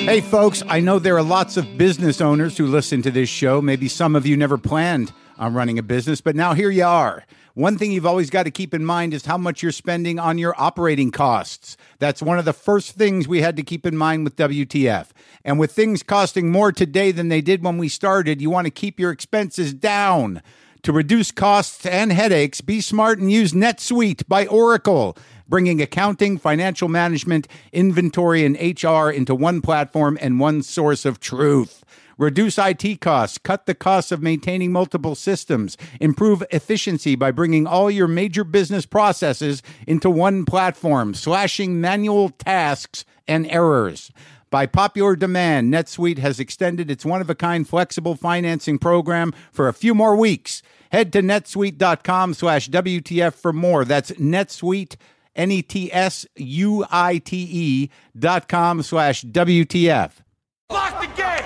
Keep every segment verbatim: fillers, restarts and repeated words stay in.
Hey, folks, I know there are lots of business owners who listen to this show. Maybe some of you never planned on running a business, but now here you are. One thing you've always got to keep in mind is how much you're spending on your operating costs. That's one of the first things we had to keep in mind with W T F. And with things costing more today than they did when we started, you want to keep your expenses down. To reduce costs and headaches, be smart and use NetSuite by Oracle, bringing accounting, financial management, inventory, and H R into one platform and one source of truth. Reduce I T costs, cut the costs of maintaining multiple systems, improve efficiency by bringing all your major business processes into one platform, slashing manual tasks and errors. By popular demand, NetSuite has extended its one-of-a-kind flexible financing program for a few more weeks. Head to netsuite.com slash WTF for more. That's NetSuite, N E T S U I T E dot com slash W T F. Lock the gate!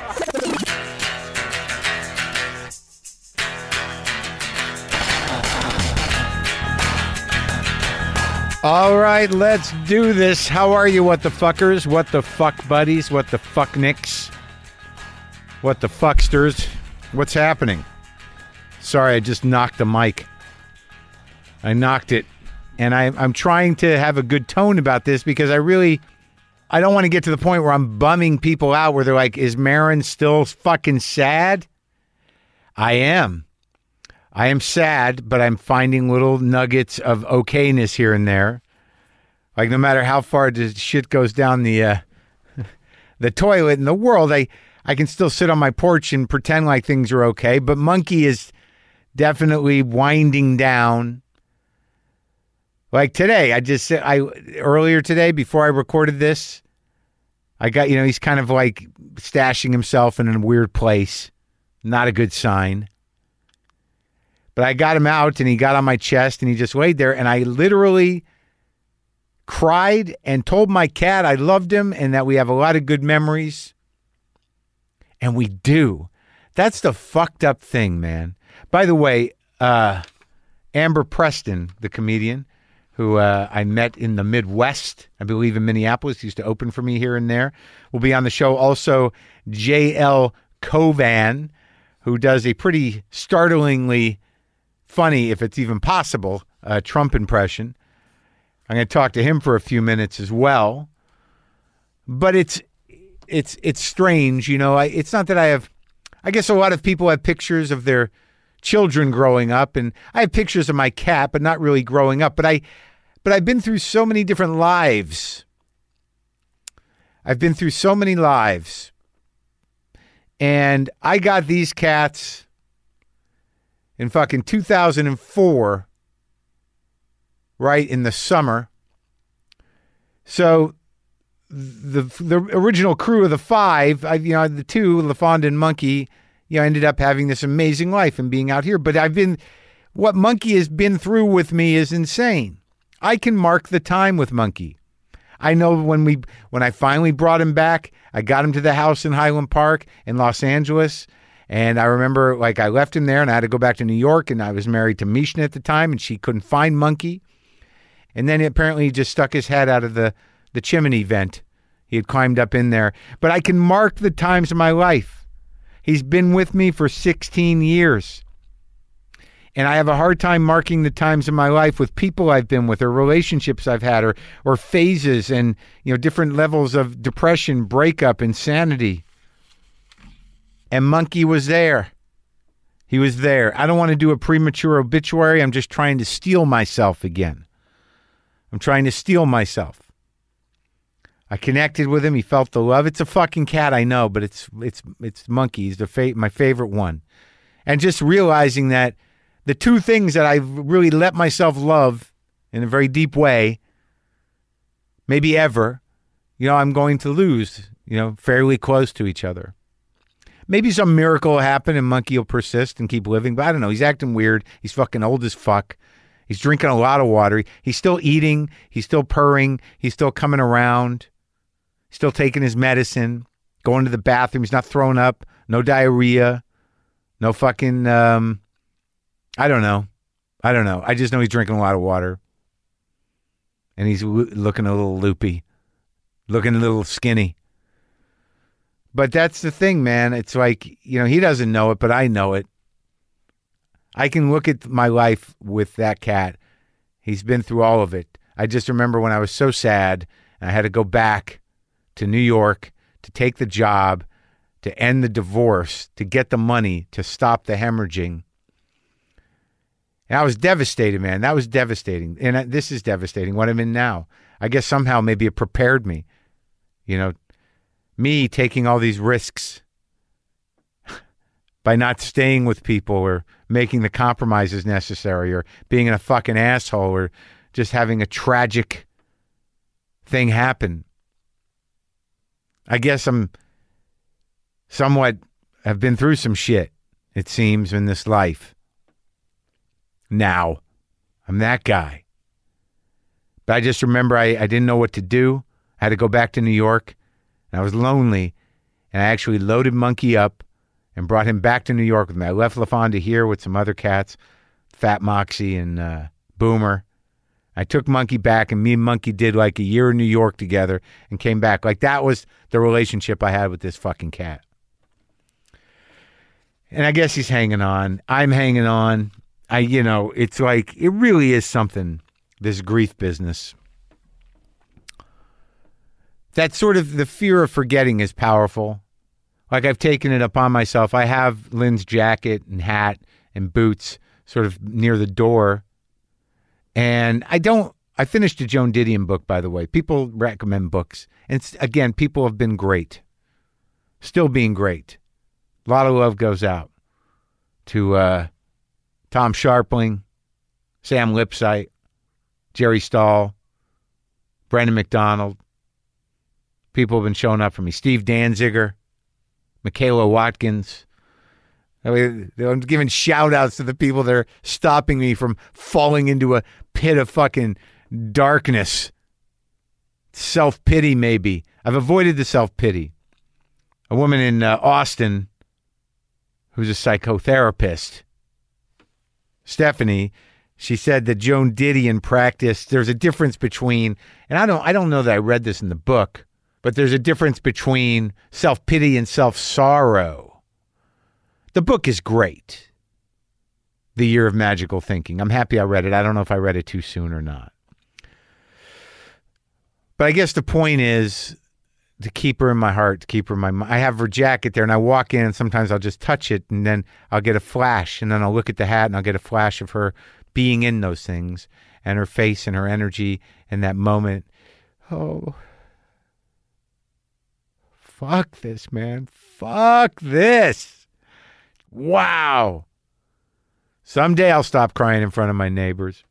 All right, let's do this. How are you, what the fuckers? What the fuck buddies? What the fuck nicks? What the fucksters? What's happening? Sorry, I just knocked the mic. I knocked it. And I, I'm trying to have a good tone about this because I really, I don't want to get to the point where I'm bumming people out where they're like, is Maron still fucking sad? I am. I am sad, but I'm finding little nuggets of okayness here and there. Like no matter how far the shit goes down the uh, the toilet in the world, I, I can still sit on my porch and pretend like things are okay. But Monkey is definitely winding down. Like today, I just said, I earlier today, before I recorded this, I got, you know, he's kind of like stashing himself in a weird place. Not a good sign. But I got him out and he got on my chest and he just laid there and I literally cried and told my cat I loved him and that we have a lot of good memories. And we do. That's the fucked up thing, man. By the way, uh, Amber Preston, the comedian, who uh, I met in the Midwest, I believe in Minneapolis, used to open for me here and there, will be on the show. Also, J L Covan, who does a pretty startlingly funny, if it's even possible, uh, Trump impression. I'm going to talk to him for a few minutes as well. But it's it's it's strange, you know. I, it's not that I have. I guess a lot of people have pictures of their children growing up, and I have pictures of my cat, but not really growing up. But I, but I've been through so many different lives. I've been through so many lives, and I got these cats in fucking two thousand four, right in the summer. So the the original crew of the five, I, you know, the two, LaFonda and Monkey, you know, ended up having this amazing life and being out here. But I've been, what Monkey has been through with me is insane. I can mark the time with Monkey. I know when we, when I finally brought him back, I got him to the house in Highland Park in Los Angeles. And I remember, like, I left him there and I had to go back to New York, and I was married to Mishna at the time, and she couldn't find Monkey. And then apparently he just stuck his head out of the, the chimney vent. He had climbed up in there. But I can mark the times of my life. He's been with me for sixteen years. And I have a hard time marking the times of my life with people I've been with or relationships I've had or or phases and, you know, different levels of depression, breakup, insanity. And Monkey was there. He was there. I don't want to do a premature obituary. I'm just trying to steel myself again. I'm trying to steel myself. I connected with him. He felt the love. It's a fucking cat, I know, but it's it's it's Monkey. He's the fa- my favorite one. And just realizing that the two things that I've really let myself love in a very deep way, maybe ever, you know, I'm going to lose, you know, fairly close to each other. Maybe some miracle will happen and Monkey will persist and keep living, but I don't know. He's acting weird. He's fucking old as fuck. He's drinking a lot of water. He's still eating. He's still purring. He's still coming around. Still taking his medicine. Going to the bathroom. He's not throwing up. No diarrhea. No fucking, um, I don't know. I don't know. I just know he's drinking a lot of water. And he's w- looking a little loopy. Looking a little skinny. But that's the thing, man. It's like, you know, he doesn't know it, but I know it. I can look at my life with that cat. He's been through all of it. I just remember when I was so sad and I had to go back to New York to take the job, to end the divorce, to get the money, to stop the hemorrhaging. And I was devastated, man. That was devastating. And this is devastating, what I'm in now. I guess somehow maybe it prepared me. You know, me taking all these risks by not staying with people or making the compromises necessary or being a fucking asshole or just having a tragic thing happen. I guess I'm somewhat, have been through some shit, it seems, in this life. Now, I'm that guy. But I just remember I, I didn't know what to do. I had to go back to New York, and I was lonely, and I actually loaded Monkey up and brought him back to New York with me. I left LaFonda here with some other cats, Fat Moxie and uh, Boomer. I took Monkey back, and me and Monkey did like a year in New York together and came back. Like, that was the relationship I had with this fucking cat. And I guess he's hanging on. I'm hanging on. I, you know, it's like, it really is something, this grief business. That sort of, the fear of forgetting is powerful. Like, I've taken it upon myself. I have Lynn's jacket and hat and boots sort of near the door. And I don't, I finished a Joan Didion book, by the way. People recommend books. And again, people have been great. Still being great. A lot of love goes out to uh, Tom Sharpling, Sam Lipsyte, Jerry Stahl, Brendan McDonald. People have been showing up for me. Steve Danziger, Michaela Watkins. I mean, I'm giving shout outs to the people that are stopping me from falling into a pit of fucking darkness. Self-pity, maybe. I've avoided the self-pity. A woman in uh, Austin who's a psychotherapist, Stephanie, she said that Joan Didion practiced, there's a difference between, and I don't I don't know that I read this in the book, but there's a difference between self-pity and self-sorrow. The book is great. The Year of Magical Thinking. I'm happy I read it. I don't know if I read it too soon or not. But I guess the point is to keep her in my heart, to keep her in my mind. I have her jacket there, and I walk in, and sometimes I'll just touch it, and then I'll get a flash, and then I'll look at the hat, and I'll get a flash of her being in those things, and her face and her energy in that moment. Oh, fuck this, man. Fuck this. Wow. Someday I'll stop crying in front of my neighbors.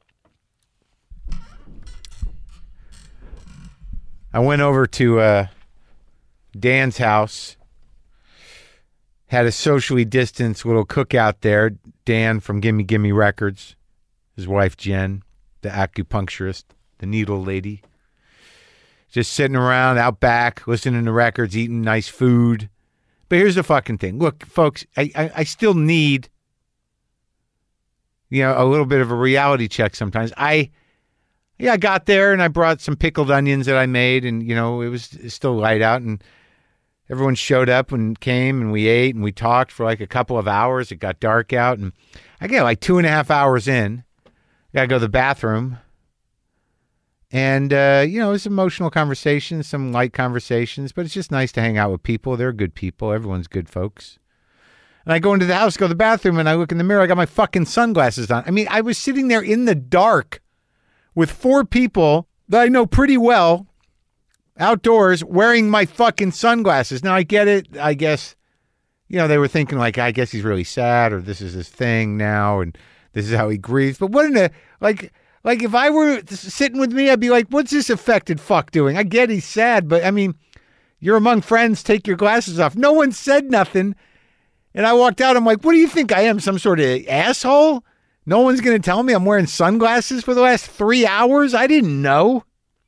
I went over to uh, Dan's house, had a socially distanced little cookout there. Dan from Gimme Gimme Records, his wife Jen, the acupuncturist, the needle lady. Just sitting around out back, listening to records, eating nice food. But here's the fucking thing. Look, folks, I, I, I still need, you know, a little bit of a reality check sometimes. I... Yeah, I got there and I brought some pickled onions that I made, and, you know, it was still light out, and everyone showed up and came, and we ate and we talked for like a couple of hours. It got dark out, and I get like two and a half hours in. Got to go to the bathroom. And, uh, you know, it's emotional conversations, some light conversations, but it's just nice to hang out with people. They're good people. Everyone's good folks. And I go into the house, go to the bathroom, and I look in the mirror. I got my fucking sunglasses on. I mean, I was sitting there in the dark with four people that I know pretty well outdoors wearing my fucking sunglasses. Now, I get it. I guess, you know, they were thinking like, I guess he's really sad, or this is his thing now, and this is how he grieves. But what in the, like, like if I were sitting with me, I'd be like, what's this affected fuck doing? I get he's sad, but I mean, you're among friends, take your glasses off. No one said nothing. And I walked out, I'm like, what do you think I am, some sort of asshole? No one's going to tell me I'm wearing sunglasses for the last three hours? I didn't know.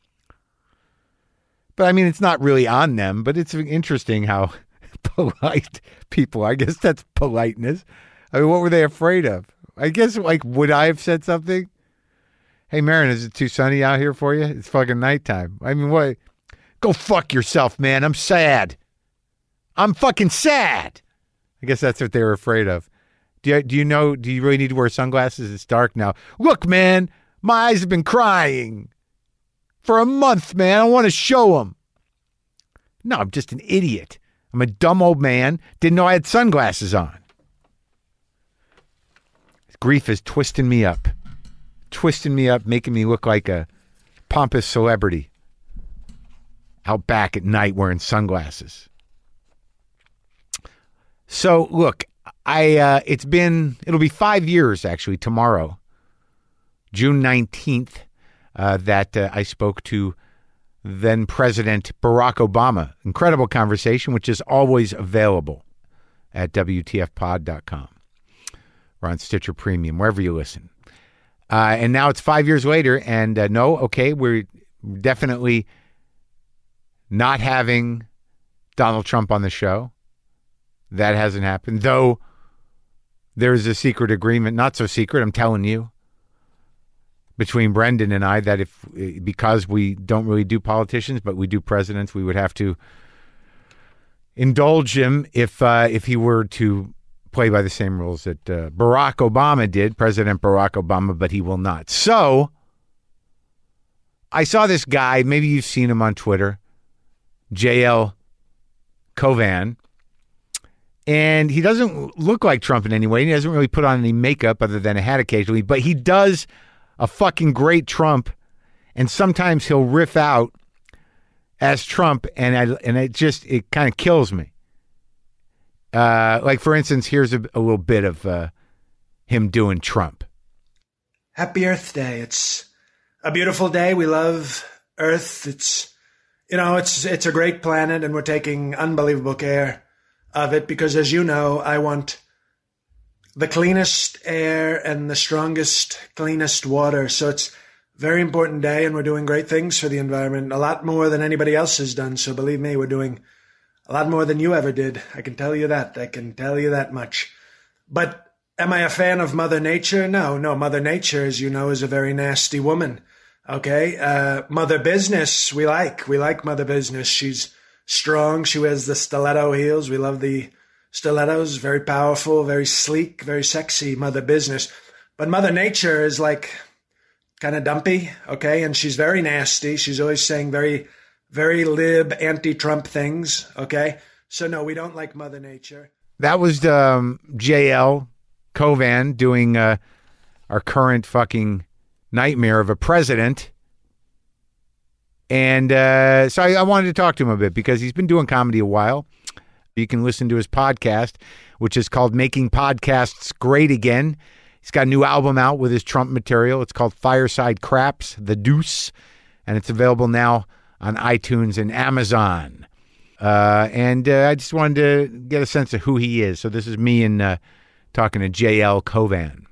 But I mean, it's not really on them, but it's interesting how polite people are. I guess that's politeness. I mean, what were they afraid of? I guess, like, would I have said something? Hey, Marin, is it too sunny out here for you? It's fucking nighttime. I mean, what? Go fuck yourself, man. I'm sad. I'm fucking sad. I guess that's what they were afraid of. Do you, do you know, do you really need to wear sunglasses? It's dark now. Look, man, my eyes have been crying for a month, man. I want to show them. No, I'm just an idiot. I'm a dumb old man. Didn't know I had sunglasses on. Grief is twisting me up. Twisting me up, making me look like a pompous celebrity out back at night wearing sunglasses. So, look, I uh, it's been, it'll be five years, actually, tomorrow, June nineteenth, uh, that uh, I spoke to then President Barack Obama. Incredible conversation, which is always available at W T F pod dot com or on Stitcher Premium, wherever you listen. Uh, and now it's five years later, and uh, no, okay, we're definitely not having Donald Trump on the show. That hasn't happened, though there's a secret agreement, not so secret, I'm telling you, between Brendan and I, that if, because we don't really do politicians, but we do presidents, we would have to indulge him if uh, if he were to play by the same rules that uh, Barack Obama did, President Barack Obama, but he will not. So I saw this guy, maybe you've seen him on Twitter, J L Cauvin, and he doesn't look like Trump in any way. He doesn't really put on any makeup other than a hat occasionally, but he does a fucking great Trump, and sometimes he'll riff out as Trump, and I, and it just, it kind of kills me. Uh, like, for instance, here's a, a little bit of uh, him doing Trump. Happy Earth Day. It's a beautiful day. We love Earth. It's, you know, it's it's a great planet, and we're taking unbelievable care of it because, as you know, I want the cleanest air and the strongest, cleanest water. So it's a very important day, and we're doing great things for the environment, a lot more than anybody else has done. So believe me, we're doing a lot more than you ever did. I can tell you that. I can tell you that much. But am I a fan of Mother Nature? No, no. Mother Nature, as you know, is a very nasty woman. Okay? Uh, Mother Business, we like. We like Mother Business. She's strong. She wears the stiletto heels. We love the stilettos. Very powerful, very sleek, very sexy Mother Business. But Mother Nature is like kind of dumpy, okay? And she's very nasty. She's always saying very... very lib, anti-Trump things, okay? So, no, we don't like Mother Nature. That was um, J L Cauvin doing uh, our current fucking nightmare of a president. And uh, so I, I wanted to talk to him a bit because he's been doing comedy a while. You can listen to his podcast, which is called Making Podcasts Great Again. He's got a new album out with his Trump material. It's called Fireside Craps, The Deuce, and it's available now on iTunes and Amazon. Uh, and uh, I just wanted to get a sense of who he is. So this is me and uh, talking to J L Cauvin.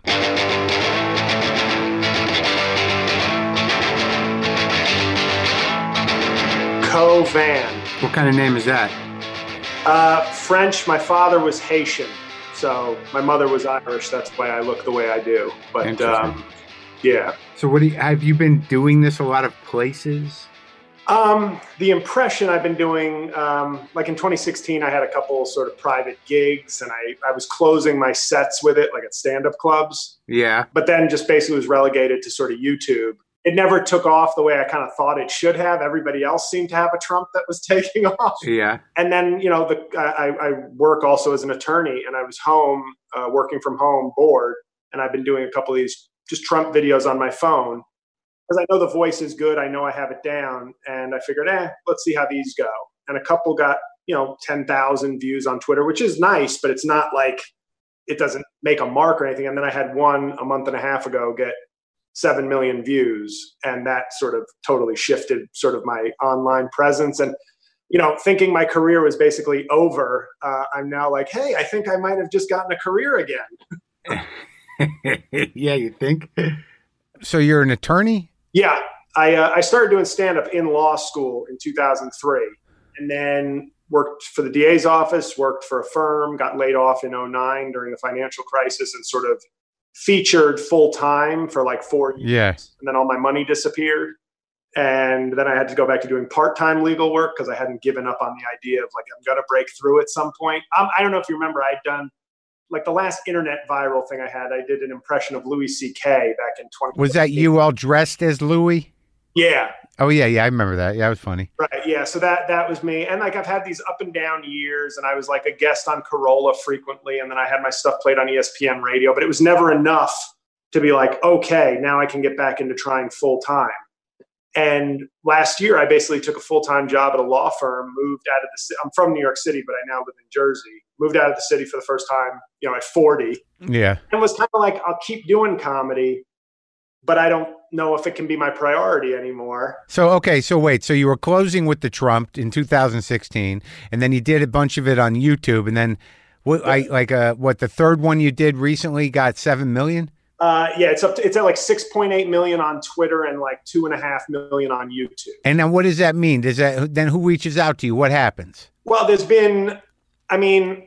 Cauvin. What kind of name is that? Uh, French. My father was Haitian, so my mother was Irish. That's why I look the way I do. But um, yeah. So what do you, have you been doing this a lot of places? Um, the impression I've been doing, um, like in twenty sixteen, I had a couple sort of private gigs, and I, I was closing my sets with it, like at stand-up clubs. Yeah. But then just basically was relegated to sort of YouTube. It never took off the way I kind of thought it should have. Everybody else seemed to have a Trump that was taking off. Yeah. And then, you know, the I, I work also as an attorney, and I was home, uh, working from home, bored, and I've been doing a couple of these just Trump videos on my phone. Because I know the voice is good, I know I have it down, and I figured, eh, let's see how these go. And a couple got, you know, ten thousand views on Twitter, which is nice, but it's not like it doesn't make a mark or anything. And then I had one a month and a half ago get seven million views, and that sort of totally shifted sort of my online presence. And, you know, thinking my career was basically over, uh, I'm now like, hey, I think I might have just gotten a career again. Yeah, you think? So you're an attorney? Yeah, I uh, I started doing stand-up in law school in two thousand three, and then worked for the D A's office, worked for a firm, got laid off in oh nine during the financial crisis, and sort of featured full-time for like four years. Yeah. And then all my money disappeared. And then I had to go back to doing part-time legal work because I hadn't given up on the idea of like, I'm going to break through at some point. Um, I don't know if you remember, I'd done like the last internet viral thing I had. I did an impression of Louis C K back in twenty. Was that you all dressed as Louis? Yeah. Oh yeah, yeah, I remember that. Yeah, it was funny. Right. Yeah. So that that was me. And like I've had these up and down years, and I was like a guest on Corolla frequently, and then I had my stuff played on E S P N radio, but it was never enough to be like, okay, now I can get back into trying full time. And last year, I basically took a full-time job at a law firm, moved out of the city. I'm from New York City, but I now live in Jersey. Moved out of the city for the first time, you know, at forty. Yeah. And was kind of like, I'll keep doing comedy, but I don't know if it can be my priority anymore. So, okay. So wait, so you were closing with the Trump in two thousand sixteen, and then you did a bunch of it on YouTube. And then what, I like, uh, what the third one you did recently got seven million? Uh, yeah, it's up to, it's at like six point eight million on Twitter and like two and a half million on YouTube. And then what does that mean? Does that, then who reaches out to you? What happens? Well, there's been, I mean,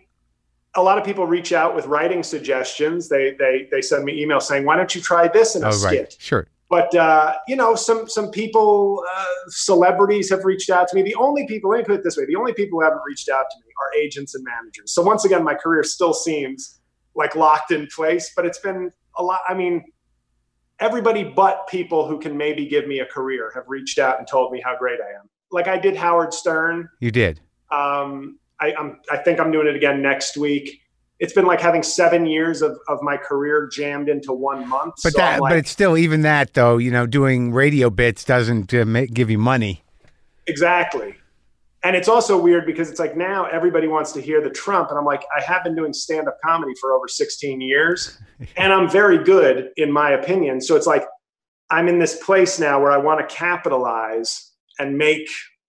a lot of people reach out with writing suggestions. They, they, they send me emails saying, why don't you try this in a oh, skit? Right. Sure. But, uh, you know, some, some people, uh, celebrities have reached out to me. The only people, let me put it this way. The only people who haven't reached out to me are agents and managers. So once again, my career still seems like locked in place, but it's been a lot. I mean, everybody but people who can maybe give me a career have reached out and told me how great I am. Like I did Howard Stern. You did. Um, I, I'm, I think I'm doing it again next week. It's been like having seven years of, of my career jammed into one month. But so that, like, but it's still, even that though, you know, doing radio bits doesn't uh, make, give you money. Exactly. And it's also weird because it's like now everybody wants to hear the Trump. And I'm like, I have been doing stand-up comedy for over sixteen years and I'm very good in my opinion. So it's like, I'm in this place now where I want to capitalize and make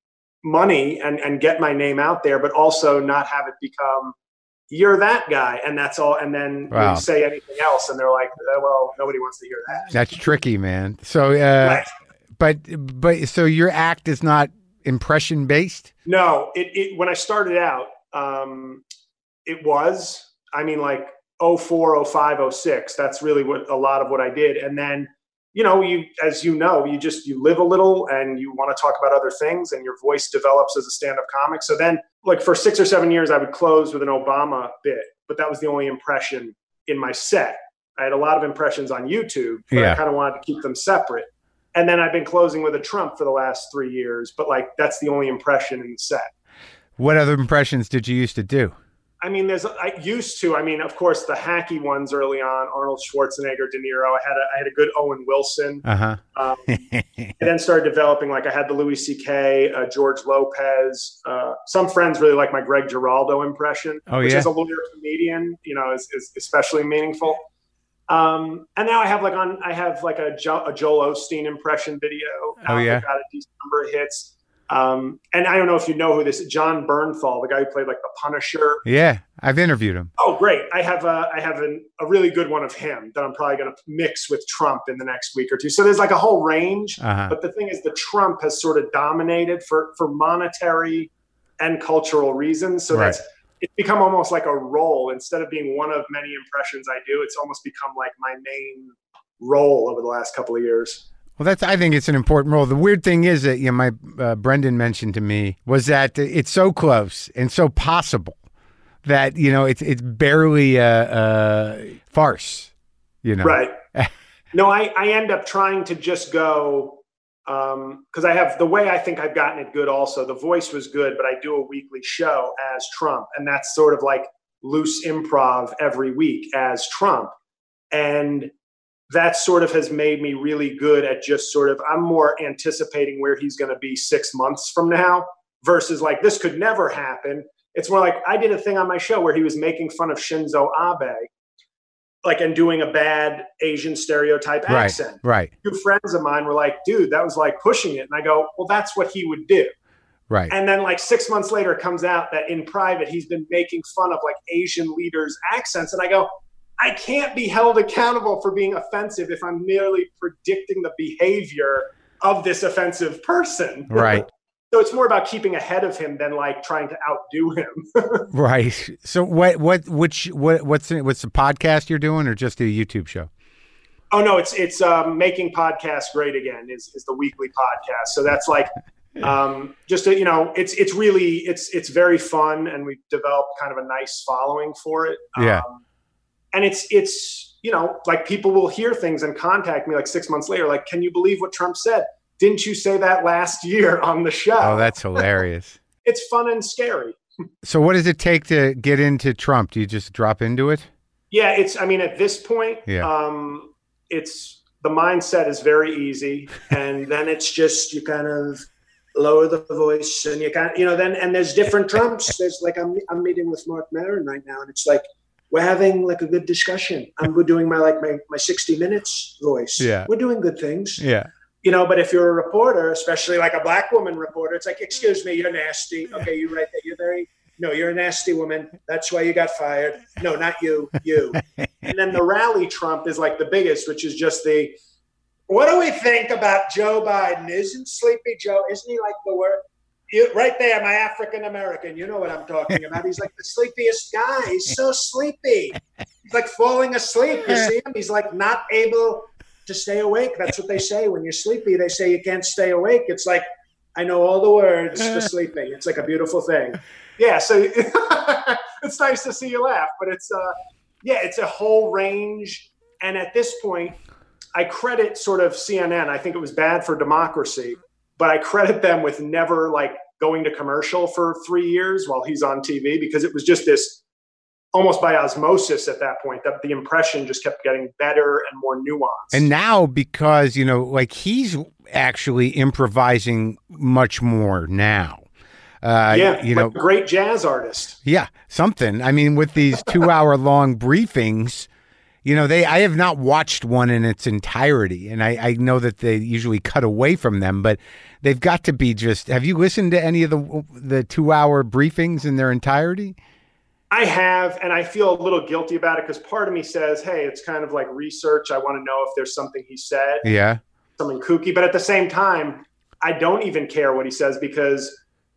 money and, and get my name out there, but also not have it become, you're that guy. And that's all. And then wow. you say anything else and they're like, oh, well, nobody wants to hear that. That's tricky, man. So, uh, right. but, but so your act is not impression based? No, it, it when I started out, um, it was, I mean, like oh four, oh five, oh six. That's really what a lot of what I did. And then, you know, you, as you know, you just, you live a little and you want to talk about other things and your voice develops as a stand-up comic. So then like for six or seven years, I would close with an Obama bit, but that was the only impression in my set. I had a lot of impressions on YouTube, but yeah. I kind of wanted to keep them separate. And then I've been closing with a Trump for the last three years, but like that's the only impression in the set. What other impressions did you used to do? I mean, there's I used to. I mean, of course, the hacky ones early on: Arnold Schwarzenegger, De Niro. I had a I had a good Owen Wilson. Uh huh. Um, I then started developing like I had the Louis C K, uh, George Lopez. Uh, some friends really like my Greg Giraldo impression, oh, which yeah? as a lawyer comedian, you know, is, is especially meaningful. Um, and now I have like on, I have like a, jo- a Joel Osteen impression video. Oh yeah. Got a decent number of hits. Um, and I don't know if you know who this is, John Bernthal, the guy who played like the Punisher. Yeah. I've interviewed him. Oh, great. I have a, I have an, a really good one of him that I'm probably going to mix with Trump in the next week or two. So there's like a whole range, uh-huh. but the thing is the Trump has sort of dominated for, for monetary and cultural reasons. So right. that's, it's become almost like a role. Instead of being one of many impressions I do, it's almost become like my main role over the last couple of years. Well, that's, I think it's an important role. The weird thing is that, you know, my, uh, Brendan mentioned to me was that it's so close and so possible that, you know, it's, it's barely a, a farce, you know? Right. No, I, I end up trying to just go, um, cause I have the way I think I've gotten it good. Also, the voice was good, but I do a weekly show as Trump, and that's sort of like loose improv every week as Trump. And that sort of has made me really good at just sort of, I'm more anticipating where he's going to be six months from now versus like, this could never happen. It's more like I did a thing on my show where he was making fun of Shinzo Abe, like, and doing a bad Asian stereotype right, accent. Right. Two friends of mine were like, dude, that was like pushing it. And I go, well, that's what he would do. Right. And then like six months later, it comes out that in private, he's been making fun of like Asian leaders' accents. And I go, I can't be held accountable for being offensive if I'm merely predicting the behavior of this offensive person. Right. So it's more about keeping ahead of him than like trying to outdo him. Right. So what, what, which, what, what's, the, what's the podcast you're doing or just a YouTube show? Oh no, it's it's um, Making Podcasts Great Again is is the weekly podcast. So that's like um, just a, you know, it's it's really it's it's very fun, and we've developed kind of a nice following for it. Yeah, um, and it's it's you know, like people will hear things and contact me like six months later, like, can you believe what Trump said? Didn't you say that last year on the show? Oh, that's hilarious. It's fun and scary. So what does it take to get into Trump? Do you just drop into it? Yeah, it's, I mean, at this point, yeah. um, it's, the mindset is very easy. And then it's just, you kind of lower the voice and you kind of, you know, then, and there's different Trumps. There's like, I'm, I'm meeting with Mark Maron right now. And it's like, we're having like a good discussion. I'm doing my, like my, my sixty minutes voice. Yeah. We're doing good things. Yeah. You know, but if you're a reporter, especially like a black woman reporter, it's like, excuse me, you're nasty. Okay, you're right. You're very, no, you're a nasty woman. That's why you got fired. No, not you, you. And then the rally Trump is like the biggest, which is just the, what do we think about Joe Biden? Isn't Sleepy Joe, isn't he like the word? You, right there, my African-American, you know what I'm talking about. He's like the sleepiest guy. He's so sleepy. He's like falling asleep. You see him? He's like not able to stay awake. That's what they say when you're sleepy. They say you can't stay awake. It's like, I know all the words for sleeping. It's like a beautiful thing. Yeah, so it's nice to see you laugh, but it's uh yeah, it's a whole range. And at this point, I credit sort of C N N. I think it was bad for democracy, but I credit them with never like going to commercial for three years while he's on T V, because it was just this almost by osmosis at that point, that the impression just kept getting better and more nuanced. And now, because, you know, like he's actually improvising much more now. Uh, yeah, you like know, a great jazz artist. Yeah, something. I mean, with these two hour long briefings, you know, they I have not watched one in its entirety. And I, I know that they usually cut away from them, but they've got to be just, have you listened to any of the the two hour briefings in their entirety? I have, and I feel a little guilty about it because part of me says, hey, it's kind of like research. I want to know if there's something he said. Yeah. Something kooky. But at the same time, I don't even care what he says because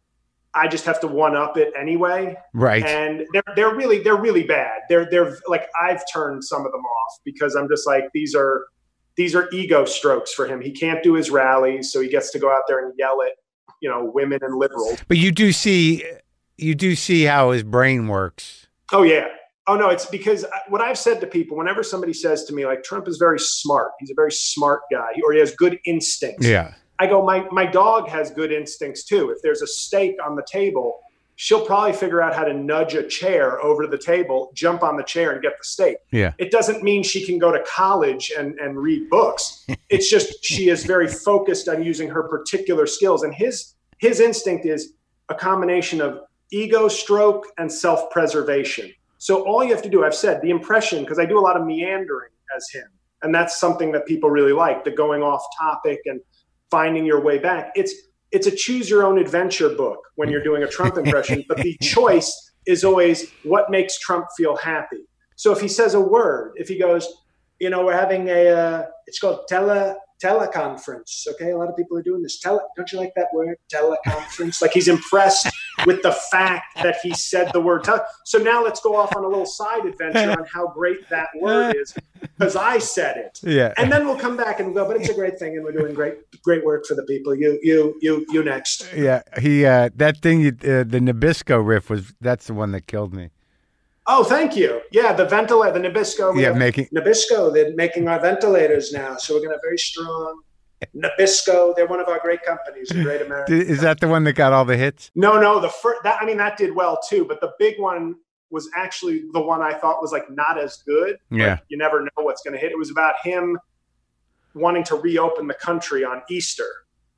I just have to one up it anyway. Right. And they're they're really they're really bad. They're they're like I've turned some of them off because I'm just like these are these are ego strokes for him. He can't do his rallies, so he gets to go out there and yell at, you know, women and liberals. But you do see You do see how his brain works. Oh, yeah. Oh, no, it's because what I've said to people, whenever somebody says to me, like, Trump is very smart, he's a very smart guy, or he has good instincts. Yeah. I go, my, my dog has good instincts, too. If there's a steak on the table, she'll probably figure out how to nudge a chair over to the table, jump on the chair and get the steak. Yeah. It doesn't mean she can go to college and, and read books. It's just she is very focused on using her particular skills. And his his instinct is a combination of ego stroke and self-preservation. So all you have to do, I've said the impression, because I do a lot of meandering as him, and that's something that people really like, the going off topic and finding your way back. It's it's a choose your own adventure book when you're doing a Trump impression, but the choice is always what makes Trump feel happy. So if he says a word, if he goes, you know, we're having a, uh, it's called tele, teleconference. Okay. A lot of people are doing this. Tele, don't you like that word? Teleconference. Like he's impressed with the fact that he said the word. Tele- so now let's go off on a little side adventure on how great that word is because I said it. Yeah. And then we'll come back and go, but it's a great thing. And we're doing great, great work for the people. You, you, you, you next. Yeah. He, uh, that thing, you, uh, the Nabisco riff was, that's the one that killed me. Oh, thank you. Yeah, the ventilator, the Nabisco. Yeah, making Nabisco. They're making our ventilators now, so we're going to have very strong Nabisco. They're one of our great companies, a great American. Is that the one that got all the hits? No, no. The first, that I mean, that did well too. But the big one was actually the one I thought was like not as good. Yeah, you never know what's going to hit. It was about him wanting to reopen the country on Easter,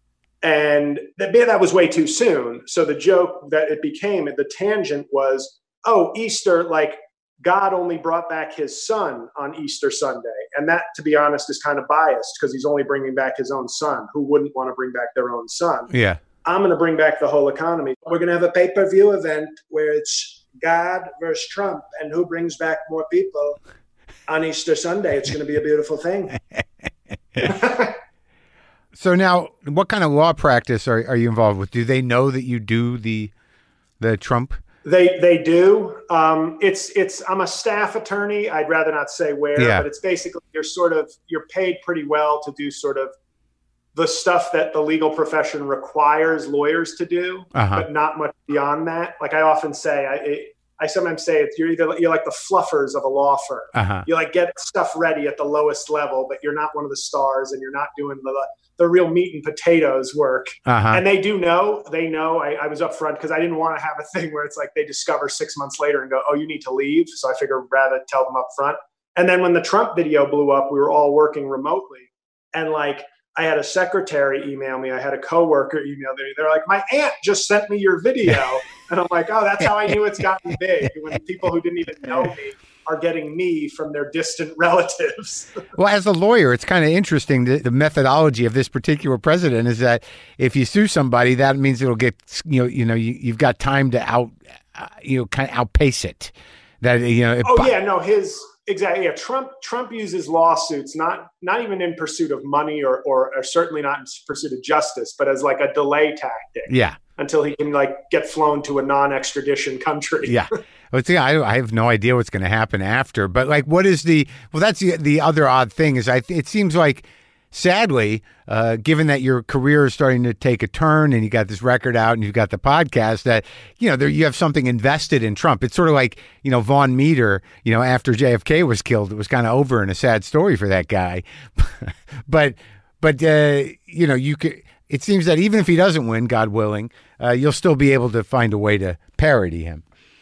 and that that was way too soon. So the joke that it became, the tangent was, oh, Easter, like God only brought back his son on Easter Sunday. And that, to be honest, is kind of biased because he's only bringing back his own son. Who wouldn't want to bring back their own son? Yeah. I'm going to bring back the whole economy. We're going to have a pay-per-view event where it's God versus Trump and who brings back more people on Easter Sunday. It's going to be a beautiful thing. So now, what kind of law practice are, are you involved with? Do they know that you do the the Trump? They they do. Um, it's it's. I'm a staff attorney. I'd rather not say where, yeah. but it's basically you're sort of you're paid pretty well to do sort of the stuff that the legal profession requires lawyers to do, uh-huh. but not much beyond that. Like I often say, I it, I sometimes say it's you're either you're like the fluffers of a law firm. Uh-huh. You like get stuff ready at the lowest level, but you're not one of the stars, and you're not doing the the real meat and potatoes work. Uh-huh. And they do know, they know I, I was up front because I didn't want to have a thing where it's like they discover six months later and go, oh, you need to leave. So I figured rather tell them up front. And then when the Trump video blew up, we were all working remotely. And like, I had a secretary email me. I had a coworker email me. They're like, my aunt just sent me your video. And I'm like, oh, that's how I knew it's gotten big. When people who didn't even know me are getting me from their distant relatives. Well, as a lawyer, it's kind of interesting. The, the methodology of this particular president is that if you sue somebody, that means it'll get, you know, you know, you, you've got time to out, uh, you know, kind of outpace it. That, you know. Oh, yeah, no, his, exactly. Yeah. Trump, Trump uses lawsuits, not, not even in pursuit of money or, or, or certainly not in pursuit of justice, but as like a delay tactic. Yeah. Until he can like get flown to a non-extradition country. Yeah. Well, see, I, I have no idea what's going to happen after, but like, what is the, well, that's the, the other odd thing is I, it seems like sadly, uh, given that your career is starting to take a turn and you got this record out and you've got the podcast that, you know, there, you have something invested in Trump. It's sort of like, you know, Von Meter, you know, after J F K was killed, it was kind of over and a sad story for that guy. but, but, uh, you know, you could, it seems that even if he doesn't win, God willing, uh, you'll still be able to find a way to parody him.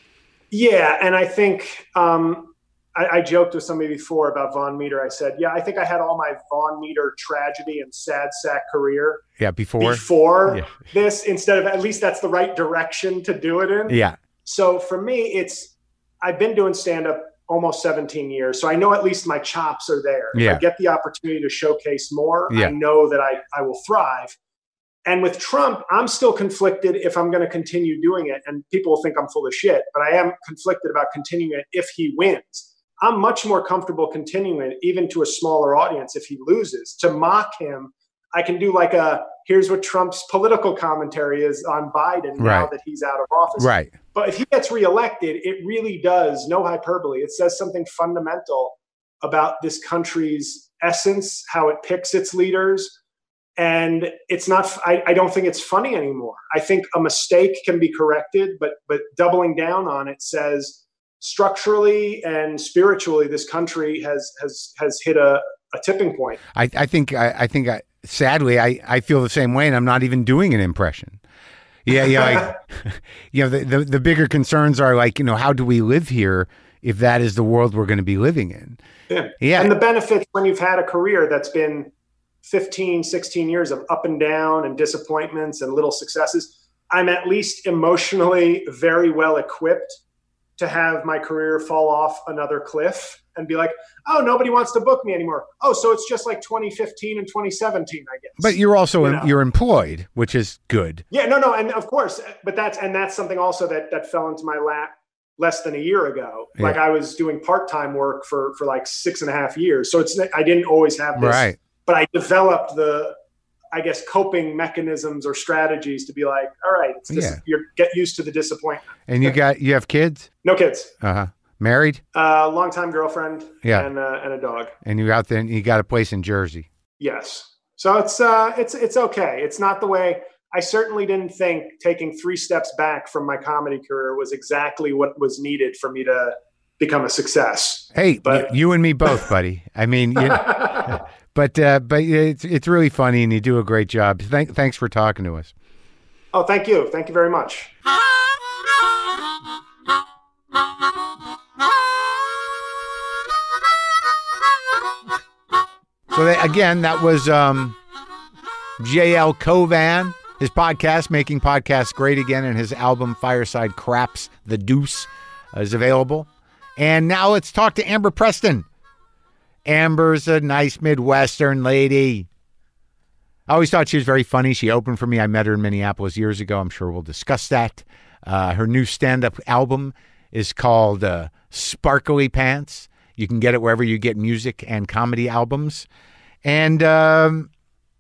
Yeah. And I think, um, I, I joked with somebody before about Von Meter. I said, yeah, I think I had all my Von Meter tragedy and sad sack career. Yeah. Before, before yeah. this, instead of, at least that's the right direction to do it in. Yeah. So for me, it's, I've been doing stand-up almost seventeen years. So I know at least my chops are there. Yeah. If I get the opportunity to showcase more, yeah. I know that I, I will thrive. And with Trump, I'm still conflicted if I'm going to continue doing it. And people will think I'm full of shit, but I am conflicted about continuing it if he wins. I'm much more comfortable continuing it, even to a smaller audience if he loses. To mock him, I can do like a, here's what Trump's political commentary is on Biden right. now that he's out of office. Right. But if he gets reelected, it really does, no hyperbole, it says something fundamental about this country's essence, how it picks its leaders. And it's not, I, I don't think it's funny anymore. I think a mistake can be corrected, but but doubling down on it says structurally and spiritually, this country has has has hit a, a tipping point. I, I think, I, I think, I, sadly, I, I feel the same way, and I'm not even doing an impression. Yeah, yeah. Like, you know, the, the the bigger concerns are like, you know, how do we live here if that is the world we're going to be living in? Yeah. Yeah. And the benefits when you've had a career that's been fifteen, sixteen years of up and down and disappointments and little successes, I'm at least emotionally very well equipped to have my career fall off another cliff and be like, oh, nobody wants to book me anymore. Oh, so it's just like twenty fifteen and twenty seventeen, I guess. But you're also, you know? you're employed, which is good. Yeah, no, no. And of course, but that's, and that's something also that, that fell into my lap less than a year ago. Yeah. Like I was doing part-time work for, for like six and a half years. So it's, I didn't always have this, right. But I developed the, I guess, coping mechanisms or strategies to be like, all right, it's dis- yeah. you're get used to the disappointment. And you got, you have kids? No kids. Uh-huh. Married? Uh, longtime girlfriend. Yeah. And, uh, and a dog. And you're out there and you got a place in Jersey. Yes. So it's, uh, it's, it's okay. It's not the way, I certainly didn't think taking three steps back from my comedy career was exactly what was needed for me to become a success. Hey, but you and me both, buddy. I mean, you know, but uh, but it's it's really funny, and you do a great job. Thank, thanks for talking to us. Oh, thank you. Thank you very much. So they, again, that was um, J L Cauvin. His podcast, Making Podcasts Great Again, and his album Fireside Craps, The Deuce, uh, is available. And now let's talk to Amber Preston. Amber's a nice Midwestern lady. I always thought she was very funny. She opened for me. I met her in Minneapolis years ago. I'm sure we'll discuss that. Uh, her new stand-up album is called uh, Sparkly Pants. You can get it wherever you get music and comedy albums. And um,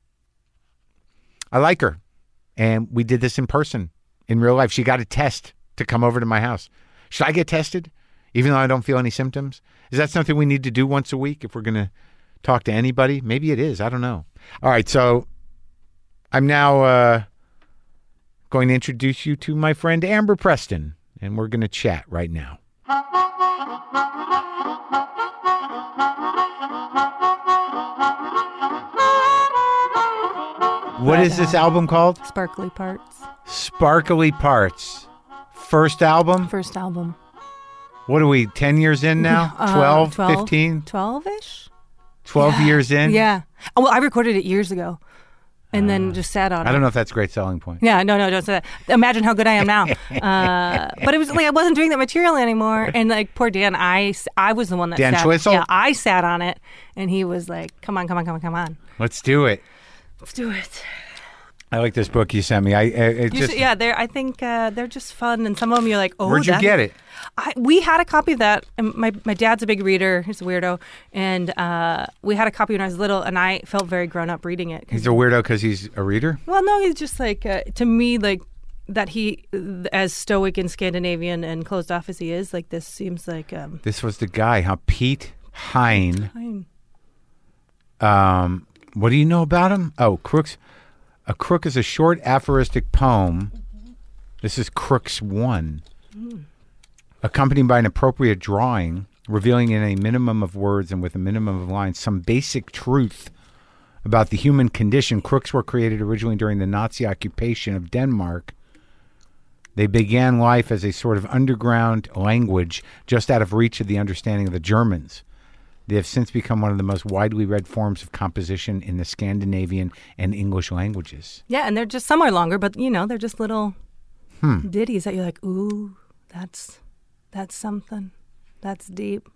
I like her. And we did this in person, in real life. She got a test to come over to my house. Should I get tested, even though I don't feel any symptoms? Is that something we need to do once a week if we're going to talk to anybody? Maybe it is. I don't know. All right, so I'm now uh, going to introduce you to my friend Amber Preston, and we're going to chat right now. What is this album called? Sparkly Parts. Sparkly Parts. First album? First album. What are we, ten years in now? Uh, twelve, twelve, fifteen? twelve-ish? twelve Yeah. years in? Yeah. Oh, well, I recorded it years ago and uh, then just sat on it. I don't know if that's a great selling point. Yeah, no, no, don't say that. Imagine how good I am now. uh, but it was like I wasn't doing that material anymore. And like poor Dan, I, I was the one that Dan sat. Schwissel? Yeah, I sat on it and he was like, come on, come on, come on, come on. Let's do it. Let's do it. I like this book you sent me. I, I it You just, should- yeah, they're. I think uh, they're just fun, and some of them you're like, oh, where'd you that- get it? I, we had a copy of that. And my my dad's a big reader. He's a weirdo, and uh, we had a copy when I was little, and I felt very grown up reading it. 'cause- He's a weirdo because he's a reader? well, no, he's just like uh, to me like that. He as stoic and Scandinavian and closed off as he is, like this seems like um, This was the guy, huh? Pete Hine. fine. Um, what do you know about him? Oh, Crooks. A Crook is a short aphoristic poem. This is Crooks one. Accompanied by an appropriate drawing, revealing in a minimum of words and with a minimum of lines some basic truth about the human condition. Crooks were created originally during the Nazi occupation of Denmark. They began life as a sort of underground language just out of reach of the understanding of the Germans. They have since become one of the most widely read forms of composition in the Scandinavian and English languages. Yeah, and they're just some are longer, but you know they're just little Hmm. ditties that you're like, ooh, that's that's something, that's deep.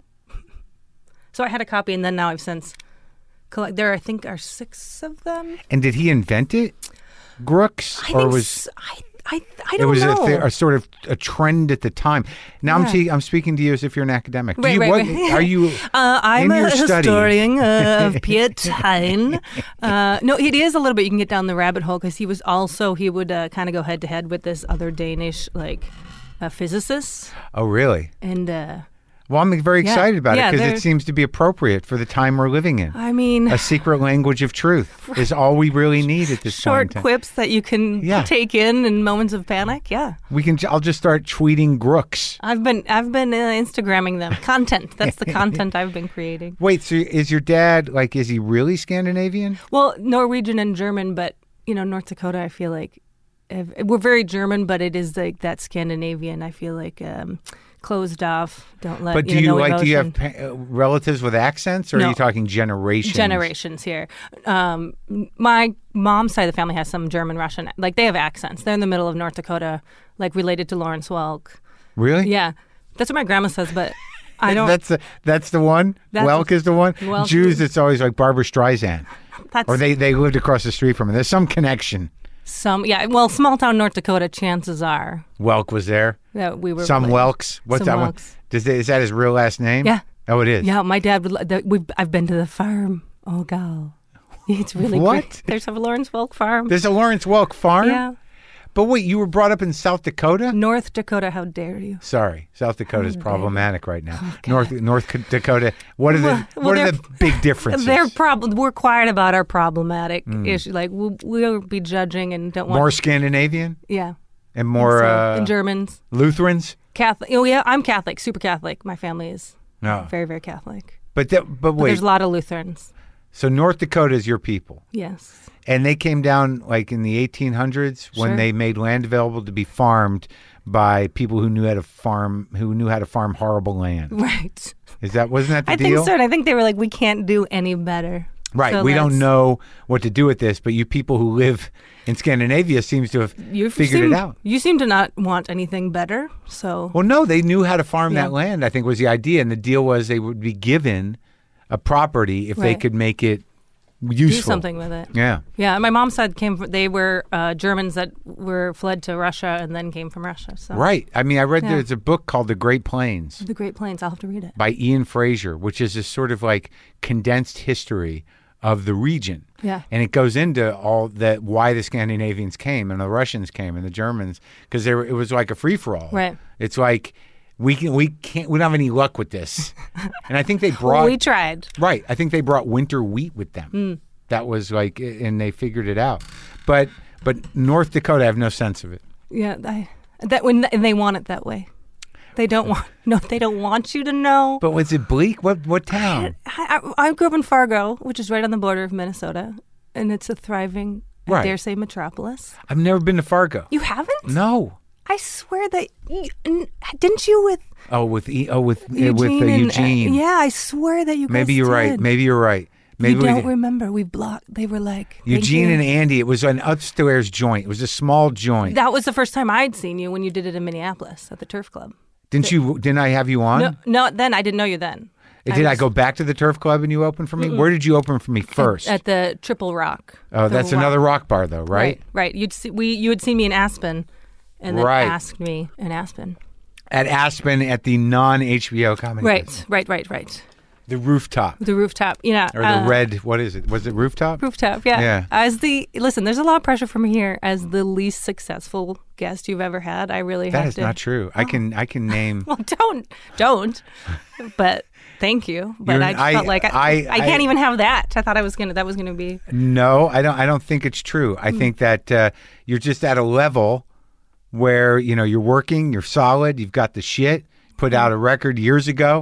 So I had a copy, and then now I've since collect. There, I think, are six of them. And did he invent it, Crooks, I or think was s- I I I it don't was a, know. th- a sort of a trend at the time? Now I'm Yeah. te- I'm speaking to you as if you're an academic. Do Right, you, right, what, right. Are you? Uh, I'm in your a study- historian of Piet Hein. Uh, no, it is a little bit. You can get down the rabbit hole because he was also he would uh, kind of go head to head with this other Danish like uh, physicist, Oh, really? and uh, Well, I'm very Yeah. excited about Yeah, it because they're- it seems to be appropriate for the time we're living in. I mean, A secret language of truth is all we really need at this short point. in time. quips that you can Yeah. take in in moments of panic. Yeah, We can. I'll just start tweeting Crooks. I've been I've been uh, Instagramming them content. That's the content I've been creating. Wait, so is your dad like? Is he really Scandinavian? Well, Norwegian and German, but you know, North Dakota, I feel like if- we're very German, but it is like that Scandinavian. I feel like um, closed off. Don't let. But do you, you know, no like? Do you have emotion. pa- uh, relatives with accents, or are No. you talking generations? generations here? Um, my mom's side of the family has some German, Russian. Like they have accents. They're in the middle of North Dakota, like related to Lawrence Welk. Really? Yeah, that's what my grandma says, but I don't. That's the that's the one. That's- Welk is the one. Welk Jews, is- it's always like Barbara Streisand, that's or they they lived across the street from her. There's some connection. some. Yeah, well, small town North Dakota. Chances are Welk was there. that we were Some related. Welks. What's Some that one? Welks. Does they, is that his real last name? Yeah. Oh, it is. Yeah, my dad would. li- The, we've, I've been to the farm. Oh, gal. It's really What? great. There's a Lawrence Welk farm. There's a Lawrence Welk farm. Yeah. But wait, you were brought up in South Dakota? North Dakota, how dare you? Sorry, South Dakota is Oh, problematic right now. North North Dakota. What are the Well, well, what are they're- the big differences? They're prob- We're quiet about our problematic Hmm. issue. Like, we'll, we'll be judging and don't want More Scandinavian Yeah. and more So, uh, and Germans. Lutherans. Catholic. Oh, yeah, I'm Catholic, super Catholic. My family is No, very, very Catholic. but that, but But wait. there's a lot of Lutherans. So North Dakota is your people, Yes. and they came down like in the eighteen hundreds when Sure. they made land available to be farmed by people who knew how to farm, who knew how to farm horrible land. Right. Is that wasn't that the I deal? think so. And I think they were like, we can't do any better. Right. So we don't let's- know what to do with this, but you people who live in Scandinavia seems to have You figured seem, it out. You seem to not want anything better. So Well, no, they knew how to farm Yeah. that land, I think was the idea. And the deal was they would be given a property if they Right. could make it do useful. something with it. Yeah. Yeah, my mom said came. From, they were uh, Germans that were fled to Russia and then came from Russia. So Right. I mean, I read Yeah. there's a book called The Great Plains the Great Plains. I'll have to read it. by Ian Fraser, which is a sort of like condensed history of the region. Yeah. And it goes into all that why the Scandinavians came and the Russians came and the Germans, because they were, it was like a free for all. Right. It's like we can we can't we don't have any luck with this. And I think they brought Well, we tried. right. I think they brought winter wheat with them. Mm. That was like, and they figured it out. But but North Dakota, I have no sense of it. Yeah, I, that when and they want it that way. They don't want no. They don't want you to know. But was it bleak? What what town? I, I, I grew up in Fargo, which is right on the border of Minnesota, and it's a thriving, Right. I dare say, metropolis. I've never been to Fargo. You haven't? No. I swear that you, n- didn't you with Oh, with e, oh with Eugene? with uh, and- Eugene. yeah, I swear that you. Guys Maybe you're did. right. Maybe you're right. Maybe you we don't did. remember. We blocked. They were like thank Eugene you. and Andy. It was an upstairs joint. It was a small joint. That was the first time I'd seen you when you did it in Minneapolis at the Turf Club. Didn't you? Didn't I have you on? No, no. Then I didn't know you then. Did I, was- go back to the Turf Club and you opened for me? Mm-mm. Where did you open for me first? At the Triple Rock. oh, The that's rock. another rock bar, though, right? Right. Right. You'd see, we you had seen me in Aspen, and then Right. asked me in Aspen. At Aspen, at the non-H B O comedy. Right. Festival. Right. Right. Right. The rooftop The rooftop. Yeah. or the uh, red. What is it? Was it rooftop? Rooftop, yeah. Yeah. As the listen, there's a lot of pressure from here as the least successful guest you've ever had. I really That have is to. not true. I can I can name. Well, don't, don't. But thank you. But You're- I just I- felt like I, I- I, can't I- even have that. I thought I was gonna. That was gonna be. No, I don't. I don't think it's true. I Hmm. think that uh, you're just at a level where you know you're working, you're solid, you've got the shit. Put out a record years ago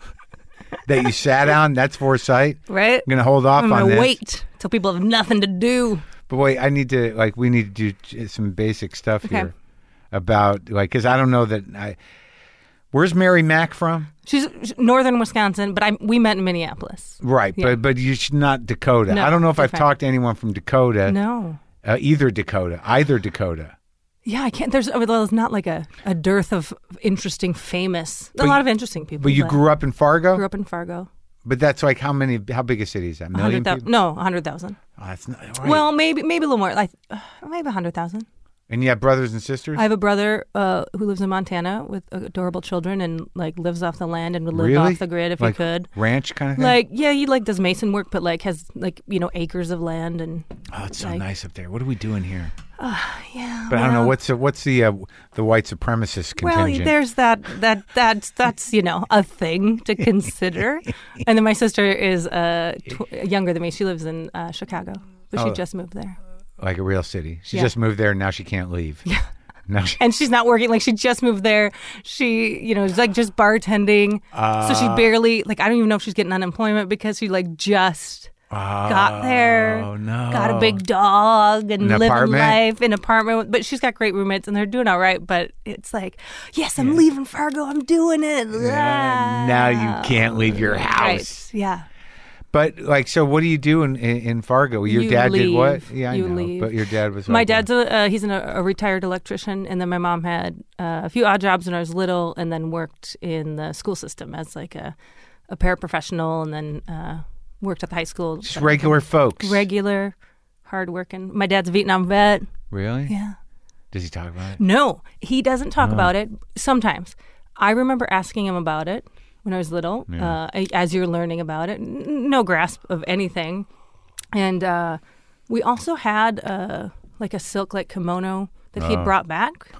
that you sat on. That's foresight. Right. I'm gonna hold off I'm on gonna this. wait till people have nothing to do. But wait, I need to like we need to do j- some basic stuff Okay. here about like because I don't know that I. Where's Mary Mack from? She's she's northern Wisconsin, but I we met in Minneapolis. Right, Yeah. but but you should not Dakota. No, I don't know if I've different. talked to anyone from Dakota. No. Uh, either Dakota, either Dakota. Yeah, I can't. There's well, there's not like a, a dearth of interesting, famous. But a lot you- of interesting people. But you grew up in Fargo. grew up in Fargo. But that's like how many? How big a city is that? one Million hundred people. thousand. No, one hundred thousand. Oh, that's not right. Well, maybe maybe a little more, like uh, maybe one hundred thousand. and you have brothers and sisters. I have a brother uh, who lives in Montana with adorable children and like lives off the land and would live Really? off the grid if like he could. ranch kind of thing. Like yeah, he like does mason work, but like has like you know acres of land and oh, it's so like- nice up there. What are we doing here? yeah. But I don't know well- what's the, what's the uh, the white supremacist Well, contingent. there's that that that's that's you know a thing to consider. And then my sister is uh, tw- younger than me. She lives in uh, Chicago, but she Oh. just moved there. like a real city. She Yeah. just moved there and now she can't leave. Yeah. Now she, And she's not working. Like she just moved there. She, you know, is like just bartending. so she barely like I don't even know if she's getting unemployment because she like just got there. Oh no. Got a big dog and An living apartment? life in an apartment. But she's got great roommates and they're doing all right. But it's like, yes, I'm leaving Fargo. I'm doing it. Yeah, now you can't leave your house. Right. Yeah. But like, so what do you do in in, in Fargo? Your You dad did what? leave. Yeah, I You know. leave. But your dad was My like, dad's a uh, he's an, a retired electrician, and then my mom had uh, a few odd jobs when I was little, and then worked in the school system as like a a paraprofessional, and then uh, worked at the high school. just regular folks. regular, hardworking. My dad's a Vietnam vet. Really? Yeah. Does he talk about it? No, he doesn't talk Oh. about it. Sometimes, I remember asking him about it when I was little. Yeah. Uh, as you're learning about it, N- no grasp of anything. And uh, we also had uh, like a silk like kimono that he'd Oh. brought back.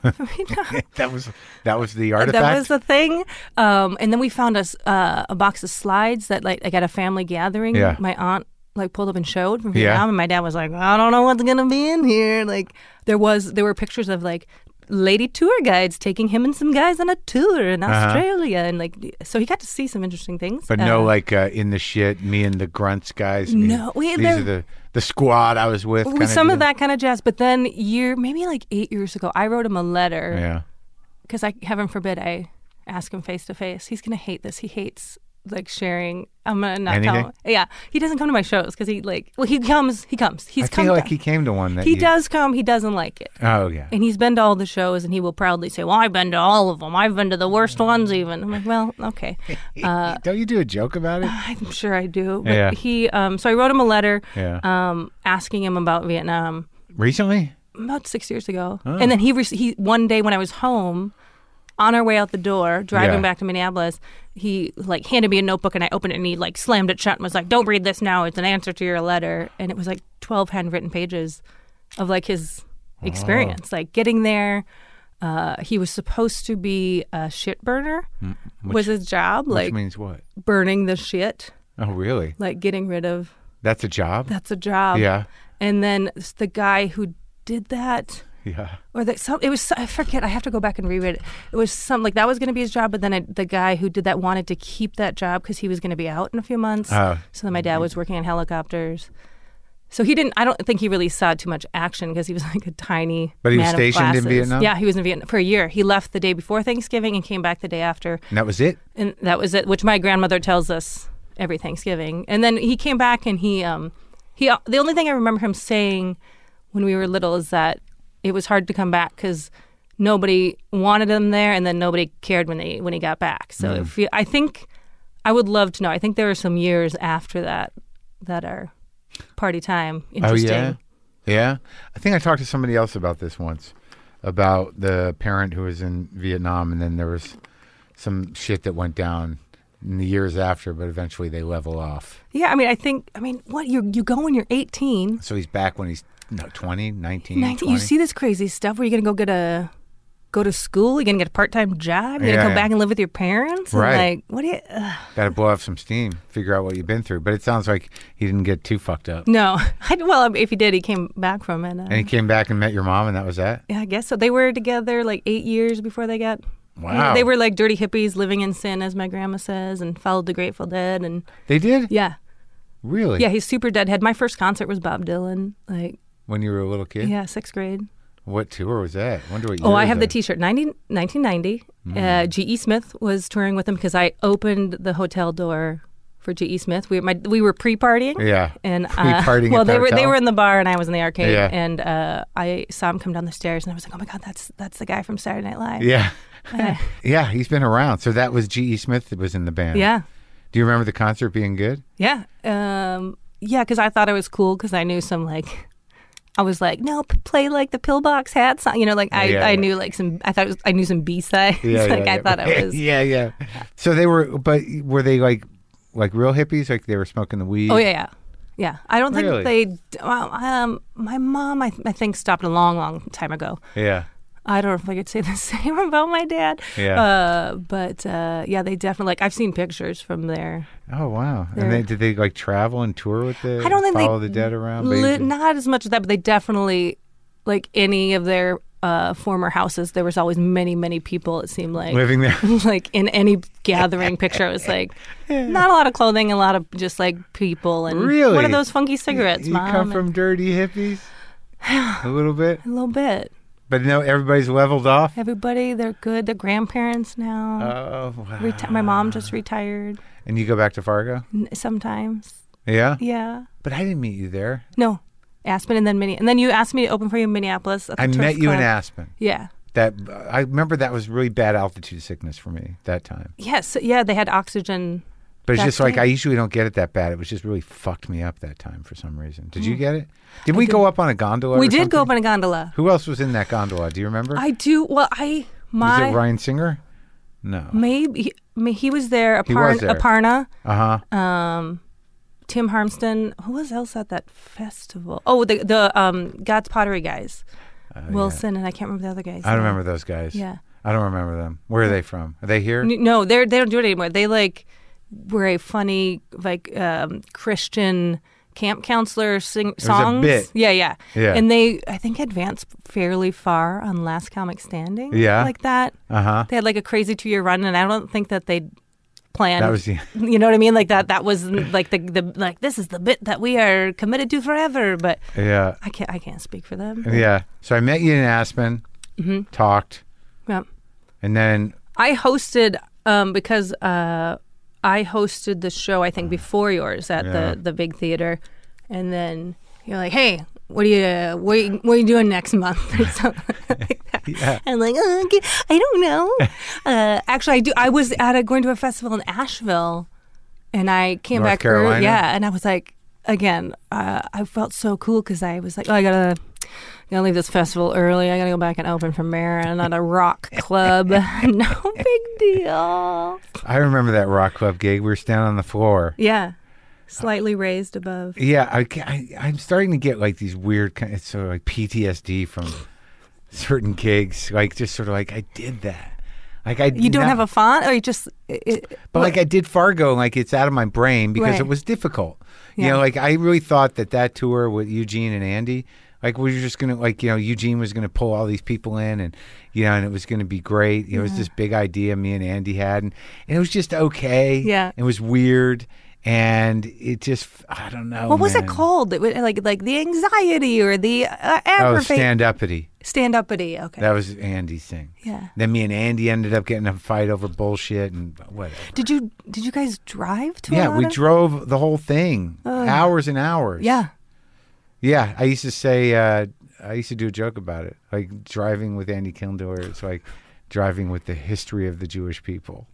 that was that was the artifact. That was the thing. Um, and then we found us uh, a box of slides that like I got a family gathering. Yeah. My aunt like pulled up and showed from Yeah. Vietnam, and my dad was like, I don't know what's gonna be in here. Like there was there were pictures of like lady tour guides taking him and some guys on a tour in Uh-huh. Australia, and like so he got to see some interesting things. But no, Uh, like uh, in the shit, me and the grunts guys. me- No, we- these there- are the the squad I was with. with kinda some of deal. that kind of jazz. But then year maybe like eight years ago, I wrote him a letter. Yeah. Because I, heaven forbid, I ask him face to face. He's gonna hate this. He hates like sharing. I'm gonna not tell Anything? him. Yeah, he doesn't come to my shows because he like. Well, he comes. He comes. He's I come. feel like to- he came to one that he you- does come. He doesn't like it, Oh yeah. and he's been to all the shows, and he will proudly say, "Well, I've been to all of them. I've been to the worst ones, even." I'm like, "Well, okay." Uh, Don't you do a joke about it? I'm sure I do. But Yeah. he. Um. So I wrote him a letter. Yeah. Um. Asking him about Vietnam Recently? about six years ago, Oh. and then he. Re- he one day when I was home. on our way out the door, driving Yeah. back to Minneapolis, he like handed me a notebook and I opened it and he like slammed it shut and was like, "Don't read this now. It's an answer to your letter." And it was like twelve handwritten pages of like his experience, like getting there. Uh, he was supposed to be a shit burner. Which, was his job, which like means what? burning the shit, Oh, really? like getting rid of. That's a job? That's a job. Yeah. And then the guy who did that. Yeah. Or that some, it was, I forget, I have to go back and reread it. It was some, like, that was going to be his job, but then it, the guy who did that wanted to keep that job because he was going to be out in a few months. Oh. So then my dad was working on helicopters. So he didn't, I don't think he really saw too much action because he was like a tiny But he was man of stationed in glasses. Vietnam? Yeah, he was in Vietnam for a year. He left the day before Thanksgiving and came back the day after. And that was it? And that was it, which my grandmother tells us every Thanksgiving. And then he came back and he, um, he, the only thing I remember him saying when we were little is that it was hard to come back because nobody wanted him there, and then nobody cared when they when he got back. So Mm. if you, I think I would love to know. I think there are some years after that that are party time interesting. Oh, yeah? Yeah? I think I talked to somebody else about this once, about the parent who was in Vietnam, and then there was some shit that went down in the years after, but eventually they level off. Yeah, I mean, I think, I mean, what, you you go when you're eighteen. So he's back when he's no, twenty, nineteen, nineteen twenty. You see this crazy stuff where you're going to go get a, go to school, you're going to get a part-time job, you're going to Yeah, come yeah. back and live with your parents? And Right. like, what do you, ugh. Got to blow off some steam, figure out what you've been through. But it sounds like he didn't get too fucked up. No. I, well, if he did, he came back from it. Uh, And he came back and met your mom, and that was that? yeah, I guess so. They were together like eight years before they got... Wow. They were like dirty hippies living in sin, as my grandma says, and followed the Grateful Dead. And They did? yeah. Really? Yeah, he's super deadhead. My first concert was Bob Dylan. Like, When you were a little kid? yeah, sixth grade. What tour was that? I wonder what year Oh, I was have the that? T-shirt. nineteen ninety. Uh, G E. Smith was touring with him because I opened the hotel door for G E. Smith. We my we were pre-partying. Yeah. And uh, Pre-partying well, at they the were they hotel? were in the bar and I was in the arcade. Yeah. And uh, I saw him come down the stairs and I was like, oh my god, that's that's the guy from Saturday Night Live. Yeah. Uh, Yeah, he's been around. So that was G E. Smith that was in the band. yeah. Do you remember the concert being good? Yeah. Um, yeah, because I thought it was cool because I knew some, like, I was like, no, p- play, like, the Pillbox Hat song. You know, like, I, Yeah, I yeah. knew, like, some, I thought it was, I knew some B-sides. Yeah, like, yeah, I yeah. thought it was. yeah, yeah. So they were, but were they like, like real hippies? Like they were smoking the weed? Oh, yeah, yeah. Yeah. I don't Really? think they, well, um, my mom, I, I think, stopped a long, long time ago. Yeah. I don't know if I could say the same about my dad. Yeah. Uh, but, uh, yeah, they definitely, like, I've seen pictures from there. Oh wow! They're- And they, did they like travel and tour with the? I don't think follow they the dead around. li- babies? not as much as that, but they definitely, like any of their uh, former houses, there was always many, many people. It seemed like Living there. like in any gathering picture, it was like not a lot of clothing, a lot of just like people and Really? what are those funky cigarettes, You Mom? come And from dirty hippies. A little bit, a little bit. but no, everybody's leveled off. Everybody, they're good. They're grandparents now. Oh wow! Reti- my mom just retired. And you go back to Fargo? N- Sometimes, Yeah. yeah. But I didn't meet you there. No, Aspen and then Minne, and then you asked me to open for you in Minneapolis. At the I Turf met you in Club. Aspen. Yeah. That I remember that was really bad altitude sickness for me that time. Yes, yeah, they had oxygen. But it's That just like day? I usually don't get it that bad. It was just really fucked me up that time for some reason. Did you Mm. get it? Did we go up on a gondola? We or did go up something? in a gondola. Who else was in that gondola? Do you remember? I do. Well, I was my it Ryan Singer? No. maybe he, I mean, he was there. He Aparna, was there. Aparna, Uh huh. um, Tim Harmston. Who was else at that festival? Oh, the the um, God's Pottery guys, Wilson, and I can't remember the other guys. I don't name. remember those guys. Yeah. I don't remember them. Where are they from? Are they here? N- No, they they don't do it anymore. They like were a funny like um, Christian camp counselor sing was a songs. bit. Yeah, yeah, Yeah. And they I think advanced fairly far on Last Comic Standing. Yeah. like that. Uh huh. They had like a crazy two year run, and I don't think that they planned. That was the. You know what I mean? Like that. That was like the the like this is the bit that we are committed to forever. But Yeah. I can't I can't speak for them. Yeah. So I met you in Aspen, Mm-hmm. talked, Yeah. and then I hosted um, because uh, I hosted the show I think before yours at Yeah. the the big theater, and then you're like, hey. What are you what are you, what are you doing next month or something like that? Yeah. And like, oh, okay, I don't know. uh, actually, I do. I was at a, going to a festival in Asheville, and I came North back early. Carolina? Yeah, and I was like, again, uh, I felt so cool because I was like, oh, I gotta gotta leave this festival early. I gotta go back and open for Marin at a rock club. No big deal. I remember that rock club gig. We were standing on the floor. Yeah. Slightly raised above. Yeah, I, I, I'm starting to get like these weird kind of sort of like P T S D from certain gigs. Like just sort of like, I did that. Like I, you don't not, have a font, or you just. It, but what? like I did Fargo, like it's out of my brain because Right. it was difficult. Yeah. You know, like I really thought that that tour with Eugene and Andy, like we were just gonna, like you know, Eugene was gonna pull all these people in, and you know, and it was gonna be great. It was this big idea me and Andy had, and, and it was just okay. Yeah. It was weird. And it just, I don't know. What was man. it called? It was like like the anxiety or the uh, Oh, aggravating. stand-uppity. Stand-uppity. Okay. That was Andy's thing. Yeah. Then me and Andy ended up getting in a fight over bullshit and whatever. Did you did you guys drive to? a Yeah, lot we of- drove the whole thing, hours and hours. Yeah. Yeah, I used to say, uh, I used to do a joke about it. Like driving with Andy Kildor, it's like driving with the history of the Jewish people.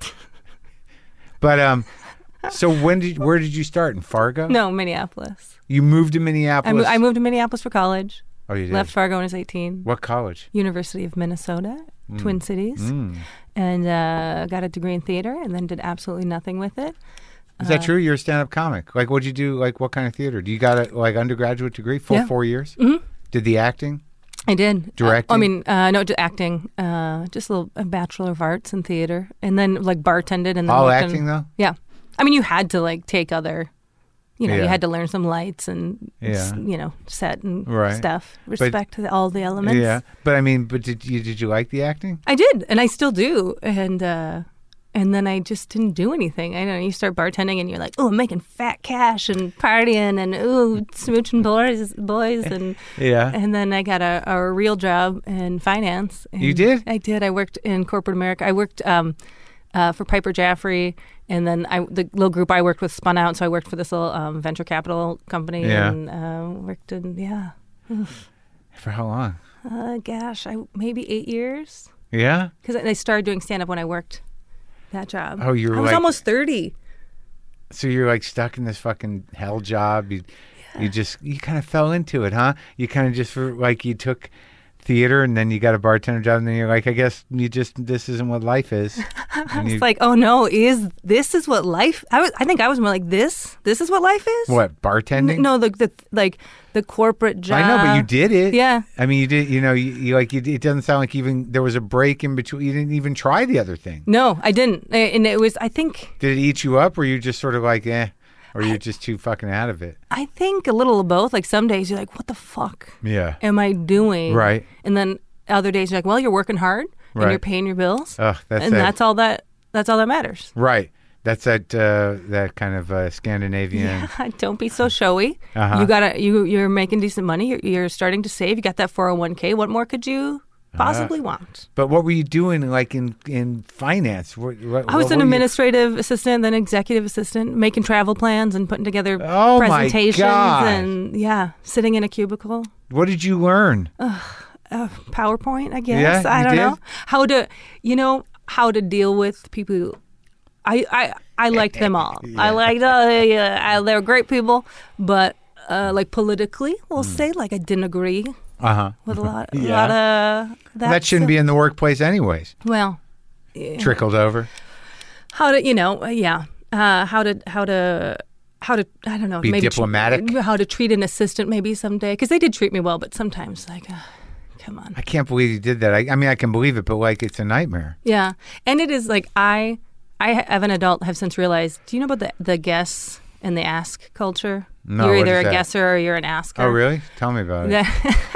But, um... So when did where did you start in Fargo? No, Minneapolis. You moved to I, Minneapolis. mo- I moved to Minneapolis for college. Oh, you did. Left Fargo when I was eighteen. What college? University of Minnesota, Twin Cities, Mm. and uh, got a degree in theater, and then did absolutely nothing with it. Is that true? You're a stand-up comic. Like, what'd you do? Like, what kind of theater? Do you got a like undergraduate degree? Full Yeah. four years? Mm-hmm. Did the acting? I did. Directing? Uh, I mean, uh, no, just acting. Uh, just a little a Bachelor of Arts in theater, and then like bartended and then All worked in- acting though? Yeah, I mean, you had to like take other, you know, Yeah. you had to learn some lights and s- Yeah. you know, set and Right. stuff. Respect to all the elements. Yeah, but I mean, but did you did you like the acting? I did, and I still do, and uh, and then I just didn't do anything. I don't know. You start bartending, and you're like, oh, I'm making fat cash and partying, and ooh, smooching boys, boys, and Yeah. and then I got a, a real job in finance. And You did? I did. I worked in corporate America. I worked um, uh, for Piper Jaffray, and then I the little group I worked with spun out, so I worked for this little um, venture capital company, Yeah. and uh, worked in yeah. For how long? Uh, gosh, I maybe eight years. Yeah. Because I started doing stand up when I worked that job. Oh, you were I was like- almost thirty. So you're like stuck in this fucking hell job. You you just you kind of fell into it, huh? You kind of just were like you took theater and then you got a bartender job and then you're like, I guess you just this isn't what life is. And you- It's like, oh no, is this is what life? I was. I think I was more like this. This is what life is. what bartending? N- No, the the like the corporate job. I know, but you did it. Yeah. I mean, you did. You know, you, you like. You, it doesn't sound like even there was a break in between. You didn't even try the other thing. No, I didn't. A- And it was. I think. Did it eat you up, or you just sort of like, eh, or you're just too fucking out of it? I think a little of both. Like some days you're like, what the fuck Yeah. am I doing? Right. And then other days you're like, well, you're working hard and Right. you're paying your bills. Ugh, that's and it. that's all that. That's all that matters. Right. That's that uh, that kind of uh, Scandinavian. Yeah, don't be so showy. Uh-huh. You gotta you you're making decent money. You're, you're starting to save. You got that four oh one k. What more could you possibly want? But what were you doing, like in in finance? What, what, I was what an were you- administrative assistant, then executive assistant, making travel plans and putting together Oh, my presentations God. and yeah, sitting in a cubicle. What did you learn? Uh, PowerPoint, I guess. Yeah, I you don't did? know how to, you know, how to deal with people. Who, I I I liked them all. I liked. Uh, yeah, I, they're great people, but uh, like politically, we'll Hmm. say, like I didn't agree Uh huh. with a lot, a Yeah. lot of that. That shouldn't be in the workplace, anyways. Well, yeah. Trickled over. how to, you know, uh, yeah, uh, how to how to. How to I don't know Be maybe diplomatic? tr- how to treat an assistant maybe someday, because they did treat me well, but sometimes like uh, come on. I can't believe you did that. I, I mean, I can believe it, but like, it's a nightmare. Yeah, and it is like I, I have an adult have since realized. Do you know about the the guess and the ask culture? No, you're what either is a that? guesser or you're an asker. Oh, really? Tell me about it. The-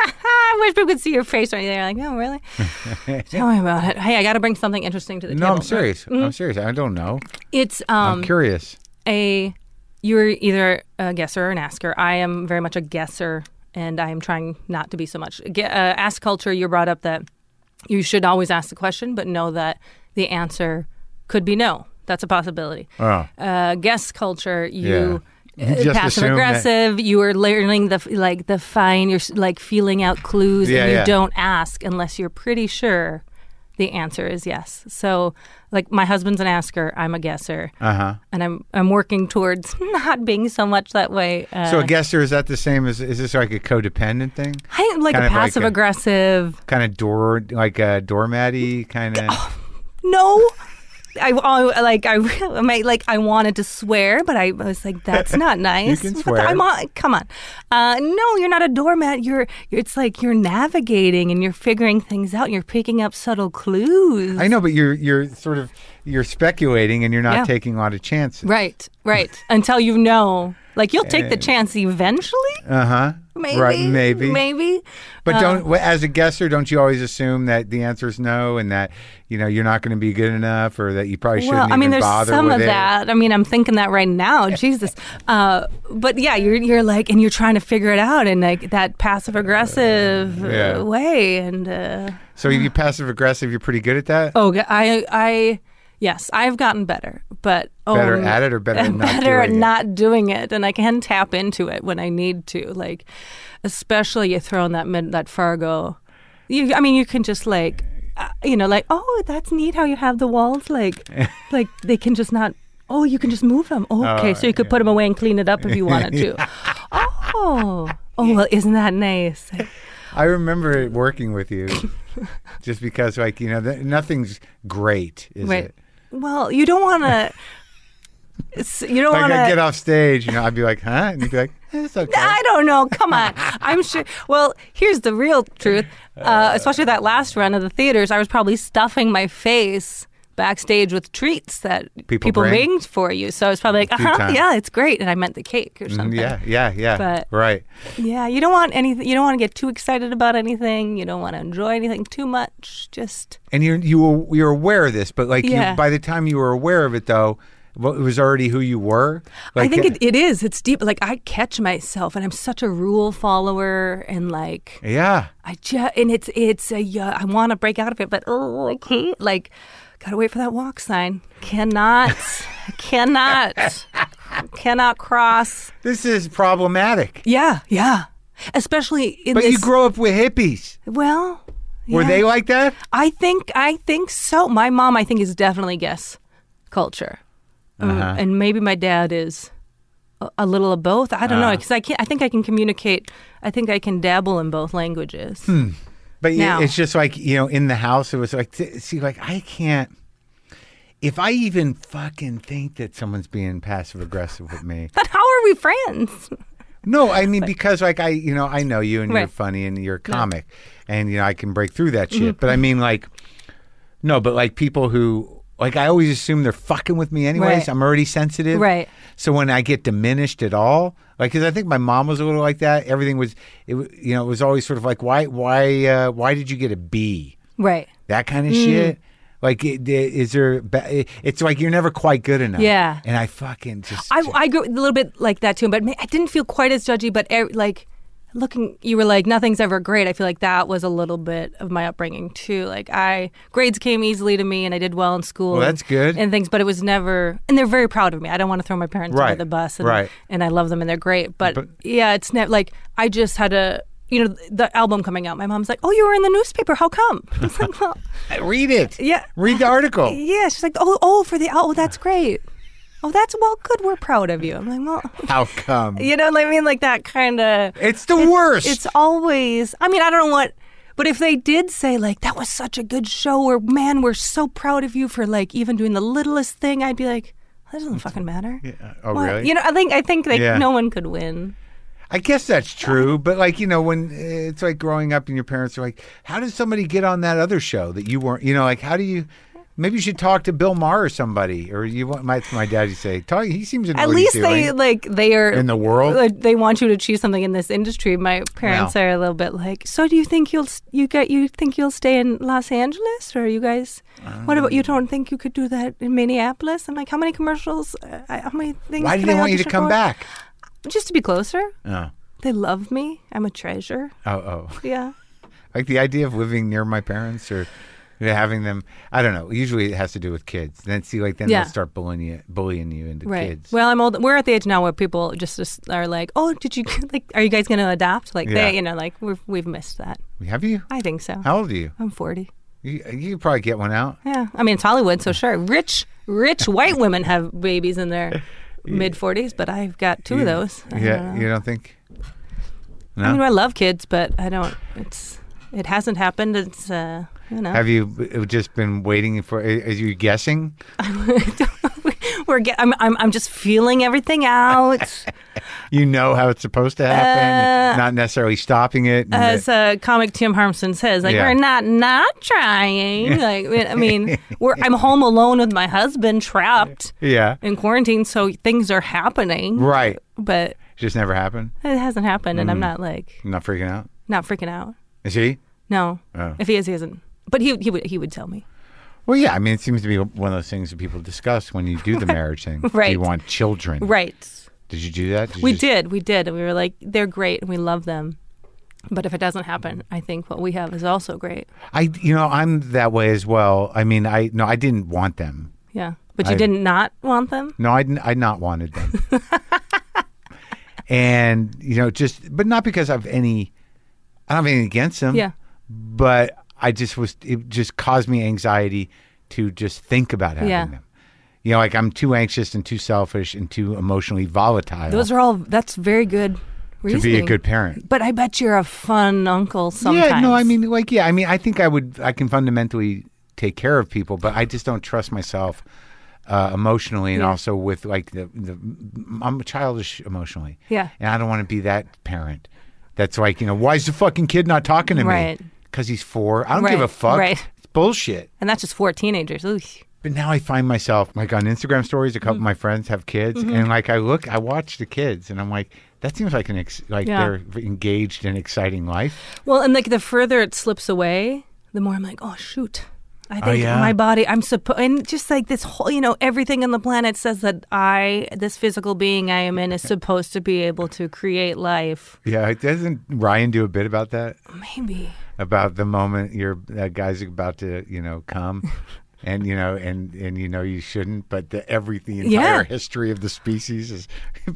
I wish people could see your face right there. Like, no, really? Tell me about it. Hey, I got to bring something interesting to the No, table. I'm serious. I'm serious. I don't know. It's um I'm curious. a you're either a guesser or an asker. I am very much a guesser, and I am trying not to be so much. Ge- uh, ask culture, you're brought up that you should always ask the question, but know that the answer could be no. That's a possibility. Oh. Uh, guess culture, you Yeah. You uh, just passive assume aggressive. You are learning the f- like the fine. You're s- like feeling out clues, Yeah, and you yeah. don't ask unless you're pretty sure the answer is yes. So, like, my husband's an asker, I'm a guesser, Uh-huh. and I'm I'm working towards not being so much that way. Uh, So a guesser, is that the same as, is this like a codependent thing? I am like kind a of like passive a- aggressive. Kind of door, like a doormatty kind of. No. I, I like I I might like I wanted to swear, but I was like, that's not nice. can But swear. I'm on, come on. Uh, no, you're not a doormat. You're. It's like you're navigating and you're figuring things out. And you're picking up subtle clues. I know, but you're you're sort of you're speculating and you're not Yeah. taking a lot of chances. Right, right. Until you know, like you'll take the chance eventually. Uh huh. Maybe, Right, maybe. maybe. But Uh, don't, as a guesser, don't you always assume that the answer is no, and that you know you're not going to be good enough, or that you probably shouldn't Well, I even mean, there's bother some with of it? that. I mean, I'm thinking that right now. Jesus. Uh, but yeah, you're you're like, and you're trying to figure it out in like that passive aggressive uh, Yeah. way. And uh, So if you're passive aggressive, you're pretty good at that. oh, I I yes, I've gotten better, but oh, Better at it or better at not better at doing it? not doing it, and I can tap into it when I need to. Like, especially you throw in that mid that Fargo. You, I mean, you can just like, uh, you know, like, oh, that's neat how you have the walls, like, like they can just not. Oh, you can just move them. Oh, okay, Oh, so you could put them away and clean it up if you wanted to. Oh, oh, well, isn't that nice? I remember working with you, just because, like you know, th- nothing's great, is Right. it? Well, you don't want to. You don't Like want to. I get off stage, you know, I'd be like, huh, and you'd be like, eh, it's okay. I don't know. Come on. I'm sure. Well, here's the real truth. Uh, especially that last run of the theaters, I was probably stuffing my face backstage with treats that People people, bring? bring for you. So I was probably like, few uh-huh, times. yeah, it's great. And I meant the cake or Mm, something. Yeah, yeah, yeah. But- right. Yeah, you don't want anything. You don't want to get too excited about anything. You don't want to enjoy anything too much. Just And you're you were you're aware of this, but like Yeah. you, by the time you were aware of it, though, well, it was already who you were. I Like, think it, it is. It's deep. Like I catch myself, and I'm such a rule follower, and like yeah. I just and it's it's a uh, I want to break out of it, but oh, I can't. Like, gotta wait for that walk sign. Cannot, cannot, cannot cross. This is problematic. Yeah, yeah. Especially in But this. you grew up with hippies. well, Were yeah. they like that? I think I think so. My mom, I think, is definitely guess culture, Um, Uh-huh. and maybe my dad is a, a little of both. I don't know Uh. because I can I think I can communicate. I think I can dabble in both languages. But yeah, Now- it's just like, you know, in the house, it was like, t- see, like, I can't, if I even fucking think that someone's being passive aggressive with me. But how are we friends? No, I mean, because like I, you know, I know you and you're Right. funny and you're a comic and, you know, I can break through that shit. But I mean, like, no, but like people who, like, I always assume they're fucking with me anyways. Right. I'm already sensitive. Right. So when I get diminished at all, like, because I think my mom was a little like that. Everything was, it, wa- you know, it was always sort of like, why, why, uh, why did you get a B? Right. That kind of Mm. shit. Like, it, is there? ba- It's like you're never quite good enough. Yeah. And I fucking just. I, I grew a little bit like that too, but ma- I didn't feel quite as judgy. But er, like looking, you were like nothing's ever great. I feel like that was a little bit of my upbringing too. Like I grades came easily to me, and I did well in school. Well, that's and, good. and things. But it was never, and they're very proud of me. I don't want to throw my parents Right. under the bus, and, Right. and I love them, and they're great. But, But- yeah, it's never like I just had a. You know, the album coming out. My mom's like, "Oh, you were in the newspaper. How come?" I was like, "Well, Read it. Yeah. Read the article. yeah." She's like, "Oh, oh, for the oh, that's great. Oh, that's well, good. We're proud of you." I'm like, "Well." How come? You know what I mean? Like that kind of. It's the worst. It's always. I mean, I don't know what. But if they did say like that was such a good show, or man, we're so proud of you for like even doing the littlest thing, I'd be like, that doesn't fucking matter. Yeah. Oh, What? really? You know, I think I think like Yeah. no one could win. I guess that's true, but like, you know, when it's like growing up and your parents are like, how did somebody get on that other show that you weren't, you know, like, how do you, maybe you should talk to Bill Maher or somebody, or you want my, my dad to say, talk, he seems to know At what least he's they doing. like they are In the world? like, they want you to achieve something in this industry. My parents Wow. are a little bit like, so do you think you'll you get you think you'll stay in Los Angeles, or are you guys? What about you? Don't think you could do that in Minneapolis? I'm like, how many commercials? Uh, I- how many things? Why do can they I want you to audition come for? back? Just to be closer. Oh, They love me. I'm a treasure. oh, oh. Yeah. Like the idea of living near my parents or having them, I don't know. Usually it has to do with kids. Then see, like, then Yeah. they'll start bullying you, bullying you into Right. kids. Well, I'm old. We're at the age now where people just, just are like, "Oh, did you like? Are you guys going to adopt?" Like Yeah. they, you know, like we've we've missed that. Have you? I think so. How old are you? I'm forty. You, you could probably get one out. Yeah, I mean it's Hollywood, so sure. Rich, rich white women have babies in their mid forties, but I've got two you, of those. I yeah, don't know. you don't think? No. I mean, I love kids, but I don't. It's it hasn't happened. It's uh, you know. Have you just been waiting for? Are you guessing? We're get, I'm I'm I'm just feeling everything out. You know how it's supposed to happen, Uh, not necessarily stopping it. and As the- uh, comic Tim Harmson says, like Yeah. we're not not trying. Like I mean, we're I'm home alone with my husband, trapped yeah, in quarantine, so things are happening. right. But Just never happened. it hasn't happened, and I'm Mm. not like I'm not freaking out. not freaking out. Is he? No, Oh. if he is, he isn't. But he he would he would tell me. Well, yeah. I mean, it seems to be one of those things that people discuss when you do the marriage thing. Do Right. you want children? Right. Did you do that? Did you We just- did. We did. And we were like, they're great and we love them. But if it doesn't happen, I think what we have is also great. I, you know, I'm that way as well. I mean, I no, I didn't want them. Yeah. But you I- did not want them? No, I, I not wanted them. And you know, just but not because I've any. I don't have anything against them. Yeah. But I just was. It just caused me anxiety to just think about having Yeah. them. You know, like I'm too anxious and too selfish and too emotionally volatile Those are all, that's very good to reasoning. be a good parent. But I bet you're a fun uncle sometimes. Yeah, no, I mean, like, yeah, I mean, I think I would, I can fundamentally take care of people, but I just don't trust myself uh, emotionally, and Yeah. also with like the, the, I'm childish emotionally, Yeah. and I don't want to be that parent that's like, you know, why is the fucking kid not talking to Right. me? Because he's four. I don't give Right, a fuck. right. It's bullshit. And that's just four teenagers. Ugh. But now I find myself like on Instagram stories. A couple Mm-hmm. of my friends have kids, and like I look, I watch the kids, and I'm like, that seems like an ex- like Yeah. they're engaged in exciting life. Well, and like the further it slips away, the more I'm like, oh, shoot. I think yeah? my body, I'm supposed, and just like this whole, you know, everything on the planet says that I, this physical being I am in, is supposed to be able to create life. Yeah, doesn't Ryan do a bit about that? Maybe. About the moment your that guy's about to, you know, come, and you know, and and you know you shouldn't, but the every the entire Yeah. history of the species is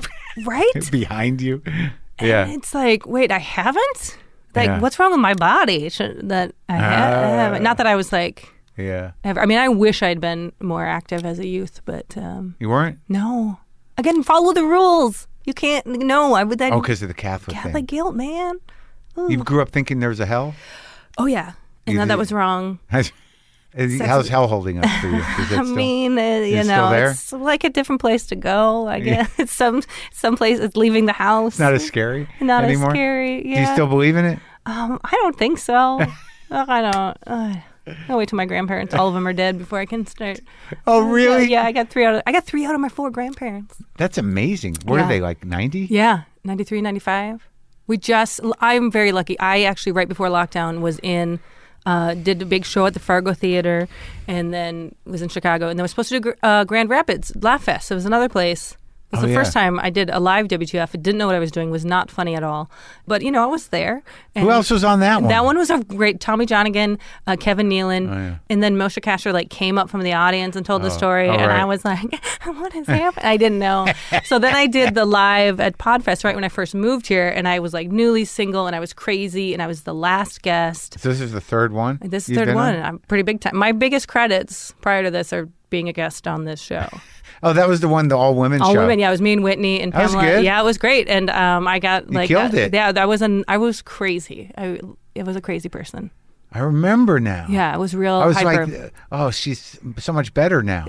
Right? behind you. And Yeah, it's like, wait, I haven't? Like, Yeah. what's wrong with my body? Should, that I, ha- I haven't. Not that I was like, yeah. ever. I mean, I wish I'd been more active as a youth, but um, You weren't? no. Again, follow the rules. You can't, no, I would then. Oh, because of the Catholic, Catholic thing. guilt, man. Ooh. You grew up thinking there was a hell. Oh, yeah. And You then that did- was wrong. How's, how's hell holding up for you? Is it I still- mean, uh, you it know, still there? it's like a different place to go. I guess it's some some place. It's leaving the house. it's not as scary Not anymore. as scary. Yeah. Do you still believe in it? Um, I don't think so. Oh, I don't. Uh, I'll wait till my grandparents, all of them are dead before I can start. Oh, really? Yeah, I got three out of I got three out of my four grandparents. That's amazing. What Yeah. are they, like ninety? Yeah, ninety-three, ninety-five. We just I'm very lucky. I actually right before lockdown was in uh, did a big show at the Fargo Theater, and then was in Chicago, and then was supposed to do uh, Grand Rapids Laugh Fest. It was another place. It was Oh, the first yeah. time I did a live W T F. I didn't know what I was doing. Was not funny at all. But you know, I was there. And Who else was on that one? That one was a great. Tommy Johnigan, uh, Kevin Nealon, Oh, yeah. and then Moshe Kasher like came up from the audience and told the Oh, story, oh, and right. I was like, "What is happening?" I didn't know. So then I did the live at Podfest right when I first moved here, and I was like newly single, and I was crazy, and I was the last guest. So this is the third one? This is you've third been one. on? I'm pretty big time. My biggest credits prior to this are being a guest on this show. Oh, that was the one, the all women All show. women, yeah. It was me and Whitney and That was Pamela. good. Yeah, it was great, and um, I got You like killed uh, it. Yeah, that was an. I was crazy. I it was a crazy person. I remember now. Yeah, it was real. I was hyper. like, oh, she's so much better now.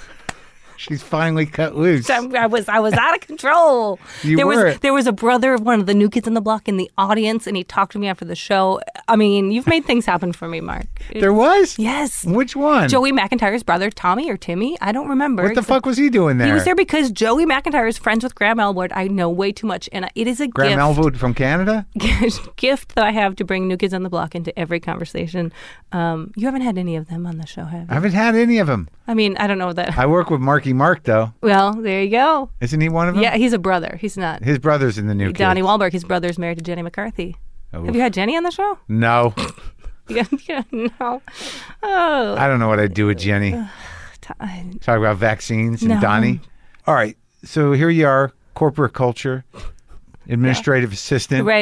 She's finally cut loose. I was I was out of control. You there were. was there was a brother of one of the new kids on the block in the audience, and he talked to me after the show. I mean, you've made things happen for me, Mark. There was? Yes. Which one? Joey McIntyre's brother, Tommy or Timmy, I don't remember. What the fuck was he doing there? He was there because Joey McIntyre is friends with Graham Elwood. I know way too much, and it is a Graham gift. Elwood from Canada? gift that I have to bring New Kids on the Block into every conversation. Um, you haven't had any of them on the show, have I you? haven't had any of them. I mean, I don't know that. I work with Marky Mark, though. Well, there you go. Isn't he one of them? Yeah, he's a brother. He's not. His brother's in the new Donnie Kids. Wahlberg, his brother's married to Jenny McCarthy. Oh. Have you had Jenny on the show? No. Yeah, yeah, no. Oh, I don't know what I'd do with Jenny. t- I- Talk about vaccines and No. Donnie. All right. So here you are, corporate culture, administrative assistant. right.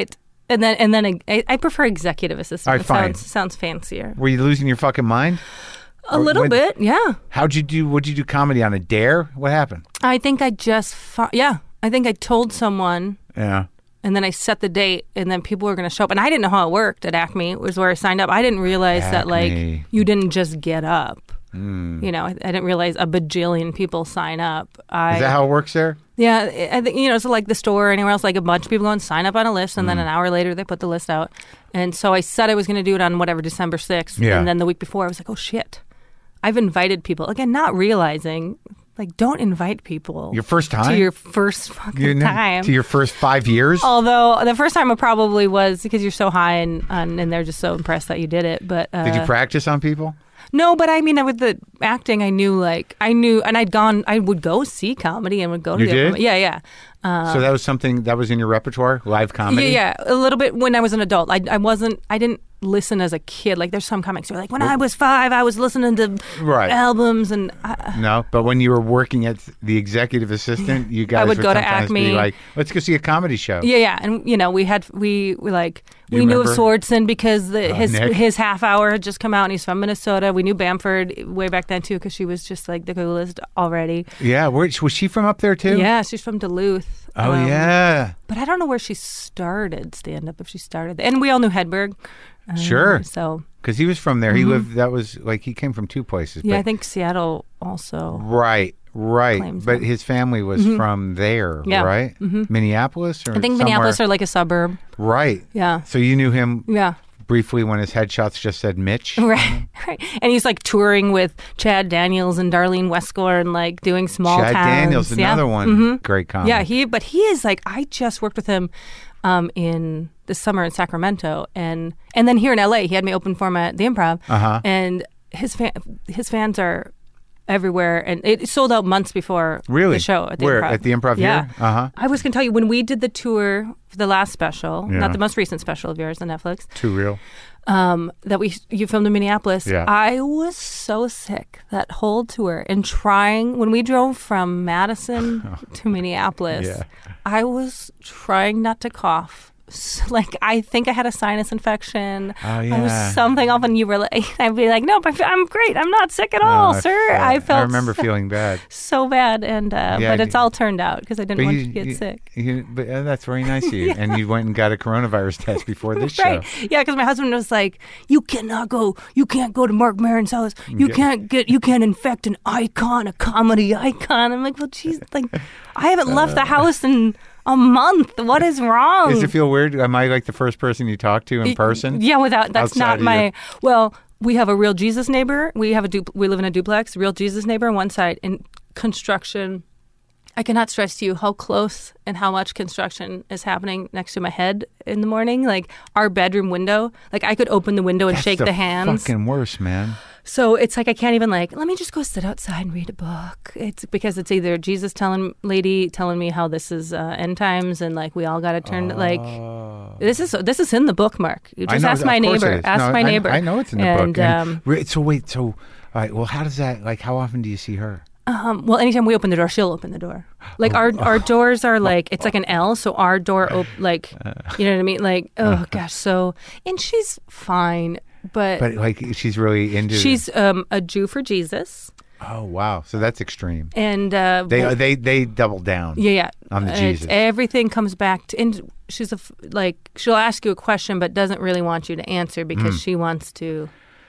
And then, and then I, I prefer executive assistant. All right, it fine. sounds, sounds fancier. Were you losing your fucking mind? A Or little when- bit, yeah. How'd you do? What'd you do comedy on a dare? What happened? I think I just, fu- yeah. I think I told someone, Yeah. and then I set the date, and then people were going to show up. And I didn't know how it worked at Acme. It was where I signed up. I didn't realize that, like, Acme. you didn't just get up. Mm. You know, I, I didn't realize a bajillion people sign up. I, Is that how it works there? Yeah, I think, you know, it's like the store or anywhere else, like a bunch of people go and sign up on a list, and Mm. then an hour later they put the list out. And so I said I was going to do it on whatever, December sixth. Yeah. And then the week before I was like, oh, shit. I've invited people. Again, not realizing, like, don't invite people. Your first time? To your first fucking You know, time. To your first five years? Although the first time it probably was because you're so high and, and, and they're just so impressed that you did it. But uh, Did you practice on people? No, but I mean, with the acting, I knew, like, I knew, and I'd gone, I would go see comedy and would go to You the did? Yeah, yeah. Uh, so that was something that was in your repertoire, live comedy? Yeah, yeah, a little bit when I was an adult. I, I wasn't, I didn't listen as a kid. Like, there's some comics who are like, when I was five, I was listening to Right. albums, and I, No, but when you were working at the executive assistant, you guys would would go to sometimes Acme. be like, let's go see a comedy show. yeah, yeah, and you know, we had, we, we like, You we knew of remember? Swardson because the, Uh, his Nick? his half hour had just come out, and he's from Minnesota. We knew Bamford way back then too because she was just like the coolest already. Yeah, where, was she from up there too? Yeah, she's from Duluth. Oh, Um, yeah. But I don't know where she started stand up, if she started there. And we all knew Hedberg. Um, Sure. So, Because he was from there. He lived, that was like, he came from two places. yeah, but- I think Seattle also. Right, right. claims But that. his family was from there, Yeah. right? Minneapolis or I think somewhere? Minneapolis are like a suburb. Right. Yeah. So you knew him Yeah. briefly when his headshots just said Mitch? Right, right. And he's like touring with Chad Daniels and Darlene Westgore and like doing small Chad towns. Daniels, Yeah. another one. Mhm. Great comic. Yeah, he but he is like I just worked with him um, in the summer in Sacramento and and then here in L A he had me open for him at the Improv. Uh-huh. And his fan, his fans are everywhere and it sold out months before Really? the show at the Where? Improv. At the Improv yeah. here? Uh-huh. I was going to tell you when we did the tour for the last special, Yeah. not the most recent special of yours on Netflix. Too real. Um, that we you filmed in Minneapolis. Yeah. I was so sick that whole tour and trying when we drove from Madison to Minneapolis. Yeah. I was trying not to cough. S- Like I think I had a sinus infection. Oh, I yeah. was something off, and you were like, I'd be like, "Nope, I fe- I'm great. I'm not sick at all, Oh, sir." yeah. I felt I remember so, feeling bad. so bad, and uh, Yeah, but it's you- all turned out because I didn't But want you, you to get you- sick. you- but uh, that's very nice of you. And you went and got a coronavirus test before this Right. show. Yeah, because my husband was like, "You cannot go. You can't go to Mark Maron's house. You Yeah. can't get. You can't infect an icon, a comedy icon." I'm like, "Well, geez, like, I haven't left the house in a month. What is wrong?" Does it feel weird? Am I like the first person you talk to in person? Yeah, without that's Outside not of my. you? Well, we have a real Jesus neighbor. We have a du- we live in a duplex. Real Jesus neighbor on one side in construction. I cannot stress to you how close and how much construction is happening next to my head in the morning. Like our bedroom window, like I could open the window and That's shake the, the hands. fucking worst, man. So it's like I can't even like, let me just go sit outside and read a book. It's because it's either Jesus telling lady telling me how this is uh, end times and like we all got to turn like this is this is in the book, Mark. You Oh. I just know, ask of my course it neighbor. is. Ask No, my I- neighbor. I know it's in the and, book. And Um, re- so wait, so all right. Well, how does that? Like, how often do you see her? um, well, anytime we open the door, she'll open the door. Like our our doors are like it's like an L, so our door op- like you know what I mean. Like oh gosh, so and she's fine, but, But like, she's really into. she's um, a Jew for Jesus, Oh wow, so that's extreme. and uh, They well- they they double down. Yeah, yeah. On the It's- Jesus. Everything comes back to, and she's a f- like she'll ask you a question, but doesn't really want you to answer because Mm. she wants to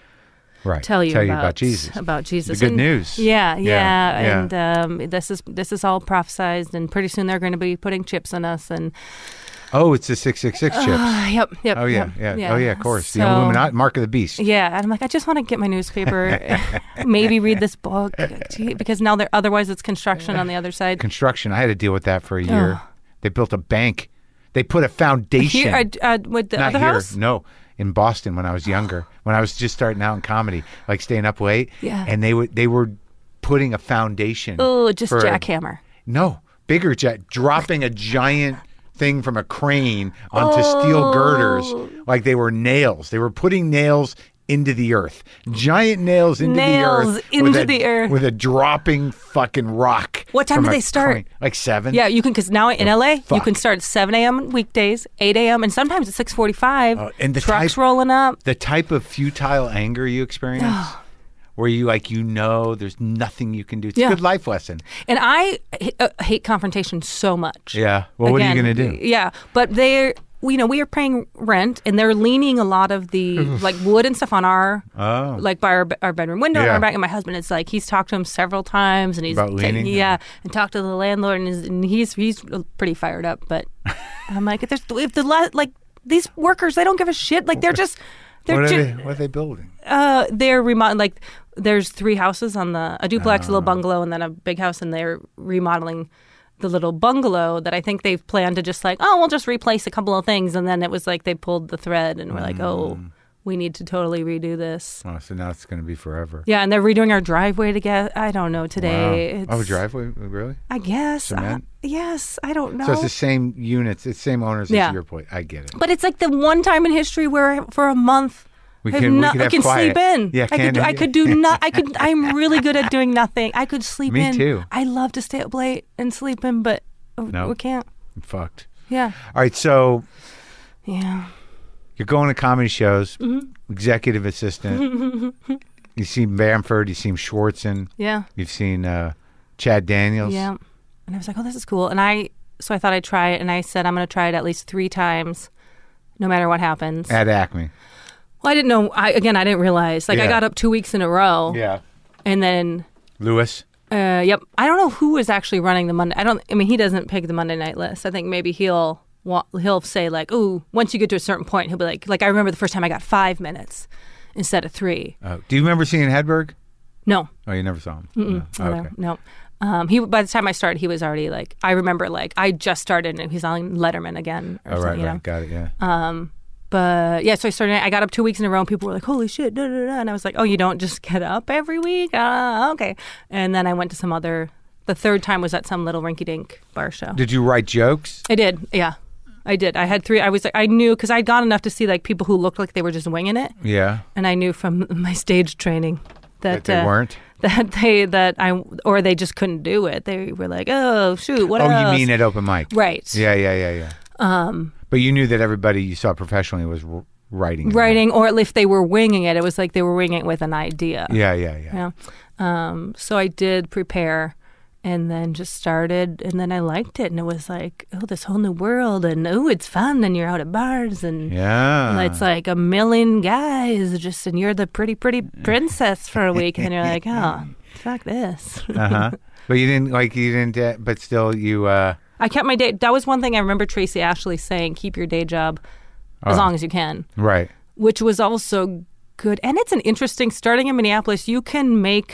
Right. tell you, tell about, you about Jesus. About Jesus. The good And- news. Yeah, yeah, Yeah, yeah. and um, this is this is all prophesized, and pretty soon they're going to be putting chips in us, and Oh, it's the six six six chips. uh, yep, yep. Oh yeah, yep, yeah, Oh yeah, of course. So- the Illuminati, mark of the beast. Yeah, and I'm like, I just want to get my newspaper, maybe read this book, Gee, because now they're otherwise it's construction on the other side. Construction. I had to deal with that for a year. Oh. They built a bank. They put a foundation. Here, uh, uh, with the Not other here. house. No, in Boston when I was younger, when I was just starting out in comedy, like staying up late. Yeah. And they would they were putting a foundation. Oh, just for a- jackhammer. No, bigger jet, dropping a giant thing from a crane onto steel girders like they were nails. They were putting nails into the earth. Giant nails into Nails the earth. into with a, the earth. With a dropping fucking rock. What time from do a they start? crane. Like seven? Yeah, you can, because now in L A, you fuck. can start at seven a.m. weekdays, eight a.m., and sometimes at six forty-five. Uh, and the trucks type- rolling up. The type of futile anger you experience, where you like, you know, there's nothing you can do. It's Yeah. a good life lesson. And I h- uh, hate confrontation so much. Yeah. Well, what are you Again, going to do? Yeah, but they're, you know, we are paying rent, and they're leaning a lot of the like wood and stuff on our, Oh. like by our, our bedroom window. Yeah. And our back. And my husband is like, he's talked to him several times, and he's About leaning? yeah, and talked to the landlord, and, he's, and he's he's pretty fired up. But I'm like, if there's if the la- like these workers, they don't give a shit. Like they're just they're What are, ju- they, what are they building? uh, they're remodeling. Like there's three houses on the a duplex, a Oh. little bungalow, and then a big house, and they're remodeling the little bungalow that I think they've planned to just like, oh, we'll just replace a couple of things, and then it was like they pulled the thread, and we're like, oh, Mm. we need to totally redo this. Oh, so now it's going to be forever. Yeah, and they're redoing our driveway to get. I don't know today. Wow. It's, Oh, driveway? Really? I guess. Uh, Cement? yes, I don't know. So it's the same units, it's the same owners Yeah. as your place. I get it. but it's like the one time in history where for a month. We I have can, we no- could I have can quiet. sleep in. Yeah, I can could. I could do not. I could. I'm really good at doing nothing. I could sleep Me in. too. I love to stay up late and sleep in, but No. we can't. I'm fucked. Yeah. All right, so Yeah. you're going to comedy shows, Mm-hmm. executive assistant. You've seen Bamford, you've seen Schwartzen, Yeah. you've seen uh, Chad Daniels. Yeah. And I was like, oh, this is cool. And I, so I thought I'd try it, and I said I'm going to try it at least three times, no matter what happens. At Acme. Well, I didn't know. I again, I didn't realize. Like, I Yeah. got up two weeks in a row, Yeah. and then. Lewis. Uh, yep. I don't know who is actually running the Monday. I don't. I mean, he doesn't pick the Monday night list. I think maybe he'll wa- he'll say like, "Ooh, once you get to a certain point, he'll be like, like I remember the first time I got five minutes instead of three." Oh, do you remember seeing Hedberg? No, Oh, you never saw him? no, No. Okay. no. Um, he by the time I started, he was already like. I remember like I just started and he's on Letterman again. Or Oh, something, right, you know? right. Got it, yeah. Um, but yeah, so I started. I got up two weeks in a row, and people were like, "Holy shit!" Da, da, da. And I was like, "Oh, you don't just get up every week? Uh, okay." And then I went to some other. The third time was at some little rinky-dink bar show. Did you write jokes? I did, yeah, I did. I had three. I was. I knew because I'd gone enough to see like people who looked like they were just winging it, Yeah. and I knew from my stage training That that, they uh, weren't? That they that I or they just couldn't do it. They were like, "Oh shoot, what Oh, else?" you mean at open mic? right? Yeah, yeah, yeah, yeah. Um, But you knew that everybody you saw professionally was w- writing. it. writing, or if they were winging it, it was like they were winging it with an idea. Yeah, yeah, yeah. Yeah. Um, so I did prepare and then just started and then I liked it and it was like, oh, this whole new world and oh, it's fun and you're out at bars and Yeah. it's like a million guys just and you're the pretty, pretty princess for a week and then you're like, oh, fuck this. uh-huh. But you didn't, like, you didn't, uh, but still you, uh, I kept my day. That was one thing I remember Tracy Ashley saying, keep your day job as Oh. long as you can, right. which was also good. And it's an interesting, starting in Minneapolis, you can make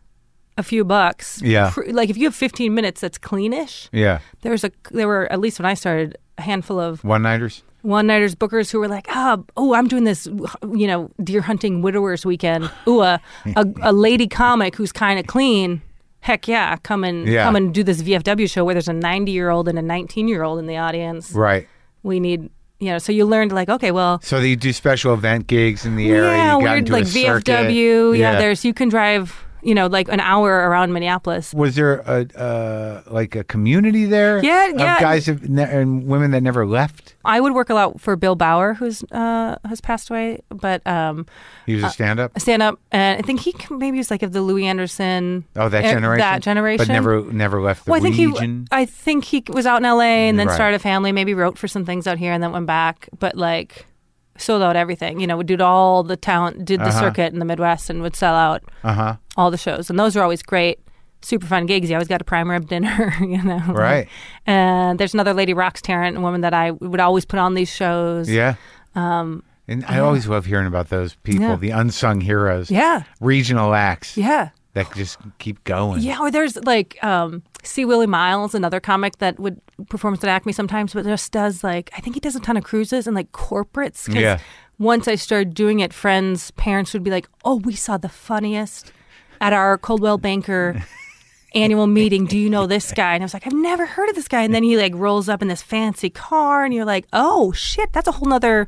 a few bucks. Yeah. Pr- Like if you have fifteen minutes that's cleanish, Yeah. there's a, there were, at least when I started, a handful of One-nighters? one-nighters bookers who were like, oh, oh, I'm doing this, you know, deer hunting widowers weekend. Ooh, a, a, a lady comic who's kind of clean. Heck yeah, come and Yeah. come and do this V F W show where there's a ninety-year-old and a nineteen-year-old in the audience. Right. We need, you know, so you learned like, okay, well, So you do special event gigs in the area. yeah, you got weird into like a V F circuit. W. Yeah, there's you can drive, you know, like an hour around Minneapolis. Was there a uh, like a community there? Yeah, of yeah. guys have ne- and women that never left. I would work a lot for Bill Bauer, who's uh, has passed away, but um, He was a stand-up. stand up, and I think he maybe was like of the Louis Anderson. Oh, that er- generation. That generation, but never never left the Well, I think region. he, I think he was out in L A and then Right. started a family. Maybe wrote for some things out here and then went back. But like, sold out everything. You know, would do all the talent, did the Uh-huh. circuit in the Midwest, and would sell out Uh huh. all the shows. And those were always great, super fun gigs. You always got a prime rib dinner. You know, Right. And there's another lady, Rox Tarrant, a woman that I would always put on these shows. Yeah. Um, And I always love hearing about those people, Yeah. the unsung heroes, yeah, regional acts yeah. that just keep going. Yeah, or there's like um, C. Willie Miles, another comic that would perform at Acme sometimes, but just does like, I think he does a ton of cruises and like corporates. 'Cause Yeah. once I started doing it, friends, parents would be like, oh, we saw the funniest at our Coldwell Banker annual meeting. Do you know this guy? And I was like, I've never heard of this guy. And then he like rolls up in this fancy car and you're like, oh shit, that's a whole nother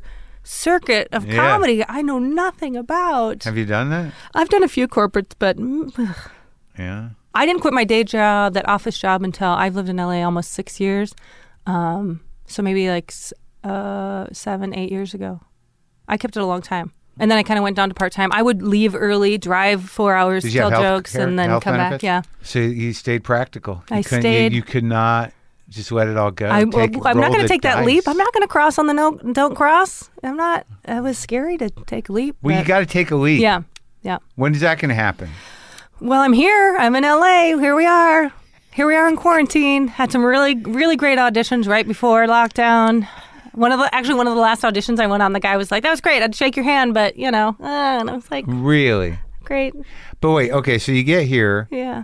circuit of Yeah. comedy I know nothing about. Have you done that? I've done a few corporates, but mm, Yeah. I didn't quit my day job, that office job, until I've lived in L A almost six years. Um, so maybe like s- uh, seven, eight years ago. I kept it a long time. And then I kind of went down to part-time. I would leave early, drive four hours, Did you tell have health jokes, care- and then health come benefits? back. Yeah. So you stayed practical. You I couldn't- stayed- You, you could not just let it all go. I, Take- I'm not roll going to the take that dice. leap. I'm not going to cross on the no, don't cross. I'm not. It was scary to take a leap. Well, you but- got to take a leap. Yeah. Yeah. When is that going to happen? Well, I'm here. I'm in L A. Here we are. Here we are in quarantine. Had some really, really great auditions right before lockdown. One of the actually one of the last auditions I went on, the guy was like, "That was great. I'd shake your hand, but you know," uh, and I was like, Really? "Great, But wait, okay, so you get here, yeah,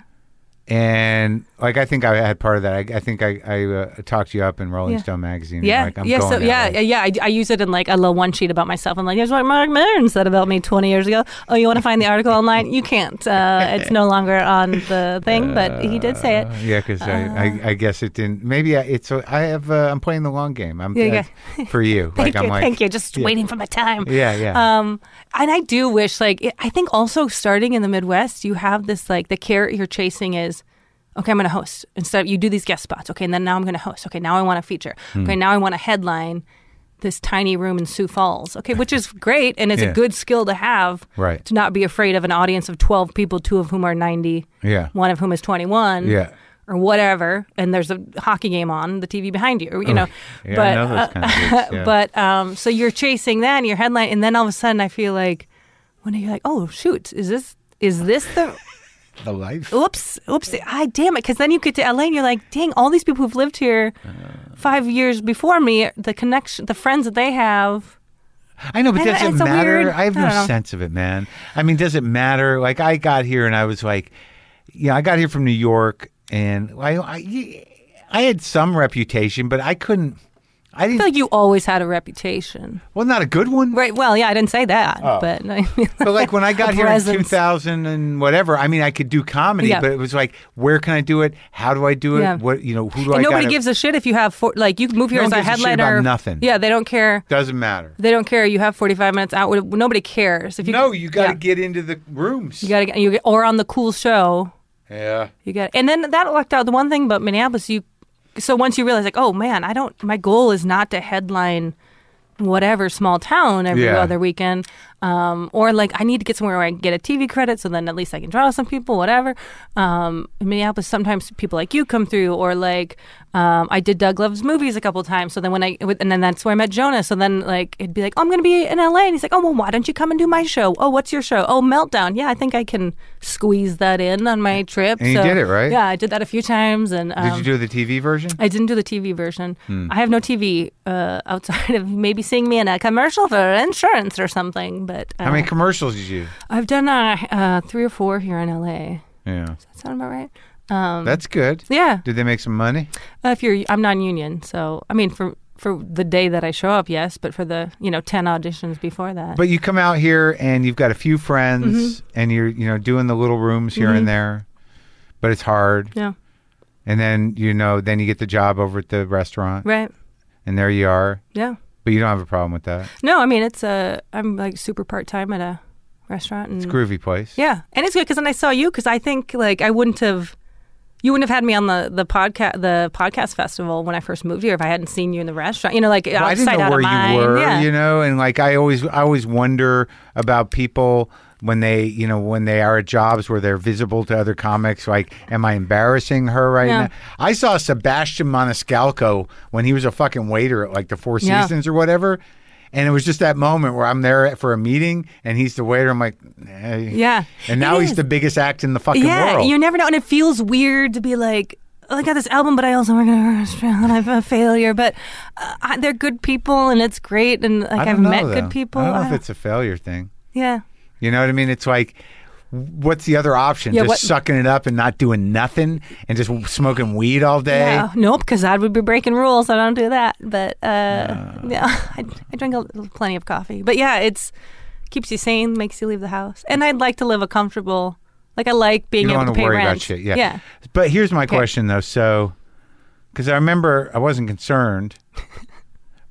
and like I think I had part of that. I, I think I, I uh, talked you up in Rolling Yeah. Stone magazine. yeah, like, I'm yeah." going So that yeah, way. yeah, I, I use it in like a little one sheet about myself. I'm like, "Here's what Mark Maron said about me twenty years ago." Oh, you want to find the article online? You can't. Uh, it's no longer on the thing, but he did say it. Uh, yeah, because I, I, I guess it didn't. Maybe I, it's. I have. Uh, I'm playing the long game. I'm Yeah, uh, for you. Thank like I'm you, like, thank you. Just yeah. waiting for my time. Yeah, yeah. Um, and I do wish, like, it, I think also starting in the Midwest, you have this, like, the carrot you're chasing is, okay, I'm going to host. Instead of, you do these guest spots. Okay, and then now I'm going to host. Okay, now I want a feature. Hmm. Okay, now I want to headline this tiny room in Sioux Falls. Okay, which is great, and it's Yeah. a good skill to have. Right. To not be afraid of an audience of twelve people, two of whom are ninety, Yeah. one of whom is twenty-one. Yeah. Or whatever, and there's a hockey game on the T V behind you, you know. Yeah, I but know those kind of gigs, yeah. but um, so you're chasing that, and your headline, and then all of a sudden, I feel like when you're like, oh shoot, is this is this the The life. oops oops I damn it, because then you get to L A and you're like, dang, all these people who've lived here five years before me, the connection, the friends that they have. I know, but I does know, it it's a matter? weird- I have I no don't know. sense of it, man. I mean, does it matter? Like, I got here and I was like, yeah, I got here from New York, and I, I, I had some reputation, but I couldn't. I I didn't. feel like you always had a reputation, well, not a good one. right? Well, yeah, I didn't say that, Oh. but I mean, But like when I got a here in presence. two thousand and whatever, I mean, I could do comedy, Yeah. but it was like, where can I do it? How do I do it? Yeah. What, you know, who do And I nobody gotta- gives a shit if you have four, like you move here No as one a gives a shit headliner. about nothing. Yeah, they don't care. Doesn't matter. They don't care. You have forty-five minutes out. Nobody cares. If you No, you got to yeah. get into the rooms. You got to get you get, or on the cool show. yeah. You got, and then that lucked out. The one thing about Minneapolis, you so once you realize, like, oh man, I don't. My goal is not to headline whatever small town every Yeah. other weekend, um, or like I need to get somewhere where I can get a T V credit, so then at least I can draw some people, whatever. Um, in Minneapolis, sometimes people like you come through, or like um, I did Doug Love's Movies a couple times. So then when I and then that's where I met Jonah. So then like it'd be like, oh, I'm going to be in L A, and he's like, oh well, why don't you come and do my show? Oh, what's your show? Oh, Meltdown. Yeah, I think I can squeeze that in on my trip. And you So, did it, right? Yeah, I did that a few times, and um, Did you do the T V version? I didn't do the T V version. Hmm. I have no T V uh, outside of maybe seeing me in a commercial for insurance or something. But uh, How many commercials did you? I've done uh, uh, three or four here in L A. Yeah. Does that sound about right? Um, That's good. yeah. Did they make some money? Uh, if you're, I'm non-union, so I mean, for for the day that I show up, yes. But for the you know ten auditions before that, But you come out here and you've got a few friends Mm-hmm. and you're, you know, doing the little rooms here and there, but it's hard. yeah, And then, you know, then you get the job over at the restaurant right, and there you are. yeah. But you don't have a problem with that. No, I mean it's a I'm like super part time at a restaurant, and It's a groovy place. yeah, and it's good because then I saw you because I think like I wouldn't have. You wouldn't have had me on the the podcast the podcast festival when I first moved here if I hadn't seen you in the restaurant. You know, like Well, I didn't outside know out where of mind. you were, Yeah. you know, and like I always, I always wonder about people when they, you know, when they are at jobs where they're visible to other comics. Like, am I embarrassing her right Yeah. now? I saw Sebastian Maniscalco when he was a fucking waiter at like the Four Yeah. Seasons or whatever. And it was just that moment where I'm there for a meeting and he's the waiter. I'm like, eh. Yeah. And now It he's is. the biggest act in the fucking Yeah, world. you never know, and it feels weird to be like, oh, I got this album, but I also work at a restaurant, and I'm a failure. But uh, I, they're good people, and it's great, and like I don't I've know, met though. good people. I don't know I if it's a failure thing. yeah, You know what I mean? It's like, what's the other option? Yeah, just what- sucking it up and not doing nothing and just smoking weed all day? yeah, nope, because I would be breaking rules. I don't do that. But uh, yeah, I, I drink a, plenty of coffee. But yeah, it's keeps you sane, makes you leave the house, and I'd like to live a comfortable. Like I like being You don't able want to to pay worry rent. about shit. Yeah. yeah. But here's my question, though. So, because I remember I wasn't concerned,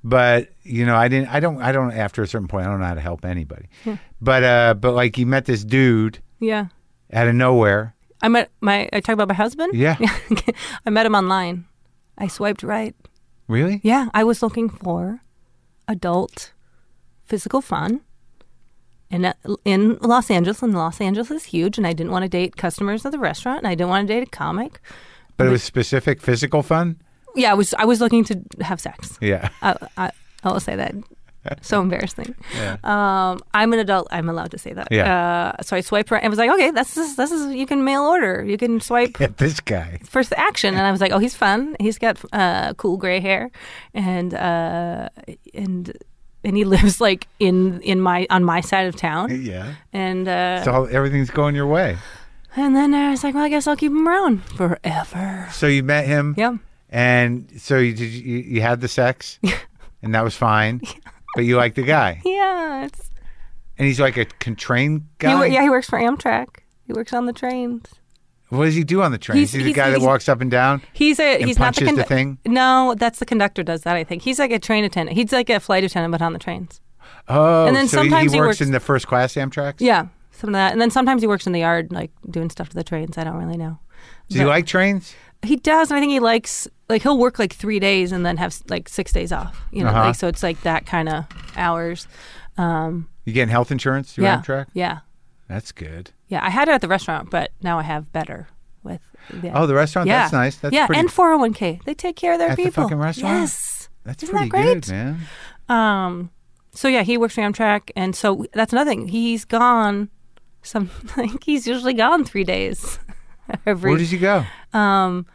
But you know, I didn't. I don't. I don't. After a certain point, I don't know how to help anybody. But uh, but like you met this dude Yeah. out of nowhere. I met my. I talk about my husband. Yeah. I met him online. I swiped right. Really? Yeah, I was looking for adult physical fun in in Los Angeles, and Los Angeles is huge, and I didn't want to date customers of the restaurant, and I didn't want to date a comic. But it was specific physical fun. Yeah, I was I was looking to have sex. Yeah. I I, I will say that. So embarrassing. Yeah. Um, I'm an adult. I'm allowed to say that. Yeah. Uh, so I swiped right and was like, okay, this is this is you can mail order. You can swipe Get this guy. first action, and I was like, oh, he's fun. He's got uh, cool gray hair, and uh, and and he lives like in in my on my side of town. Yeah. And uh, So everything's going your way. and then I was like, well, I guess I'll keep him around forever. So you met him. Yeah. And so you did. You, you had the sex, and that was fine. But you like the guy, Yeah. It's, and he's like a con- train he, guy. wo- yeah. He works for Amtrak. He works on the trains. What does he do on the train? He's- He's, the he's- guy that he's- walks up and down. He's a And he's not the, punches the condu- thing? No, that's the conductor does that. I think he's like a train attendant. He's like a flight attendant, but on the trains. Oh, And then so he- sometimes he he works, works- in the first class Amtrak. Yeah, some of that. And then sometimes he works in the yard, like doing stuff to the trains. I don't really know. Do you But like trains? He does, and I think he likes like he'll work like three days and then have like six days off. You know, Uh-huh. like so it's like that kind of hours. Um, You getting health insurance through yeah, Amtrak? yeah, That's good. yeah. I had it at the restaurant, but now I have better with. Yeah. Oh, the restaurant. yeah. That's nice. That's yeah, pretty. and four oh one k. They take care of their At the people. fucking restaurant? Yes, that's Isn't pretty that great? good, man. Um, so yeah, he works for Amtrak, and so that's another thing. He's gone. Some like he's usually gone three days. Every Where does he go? um,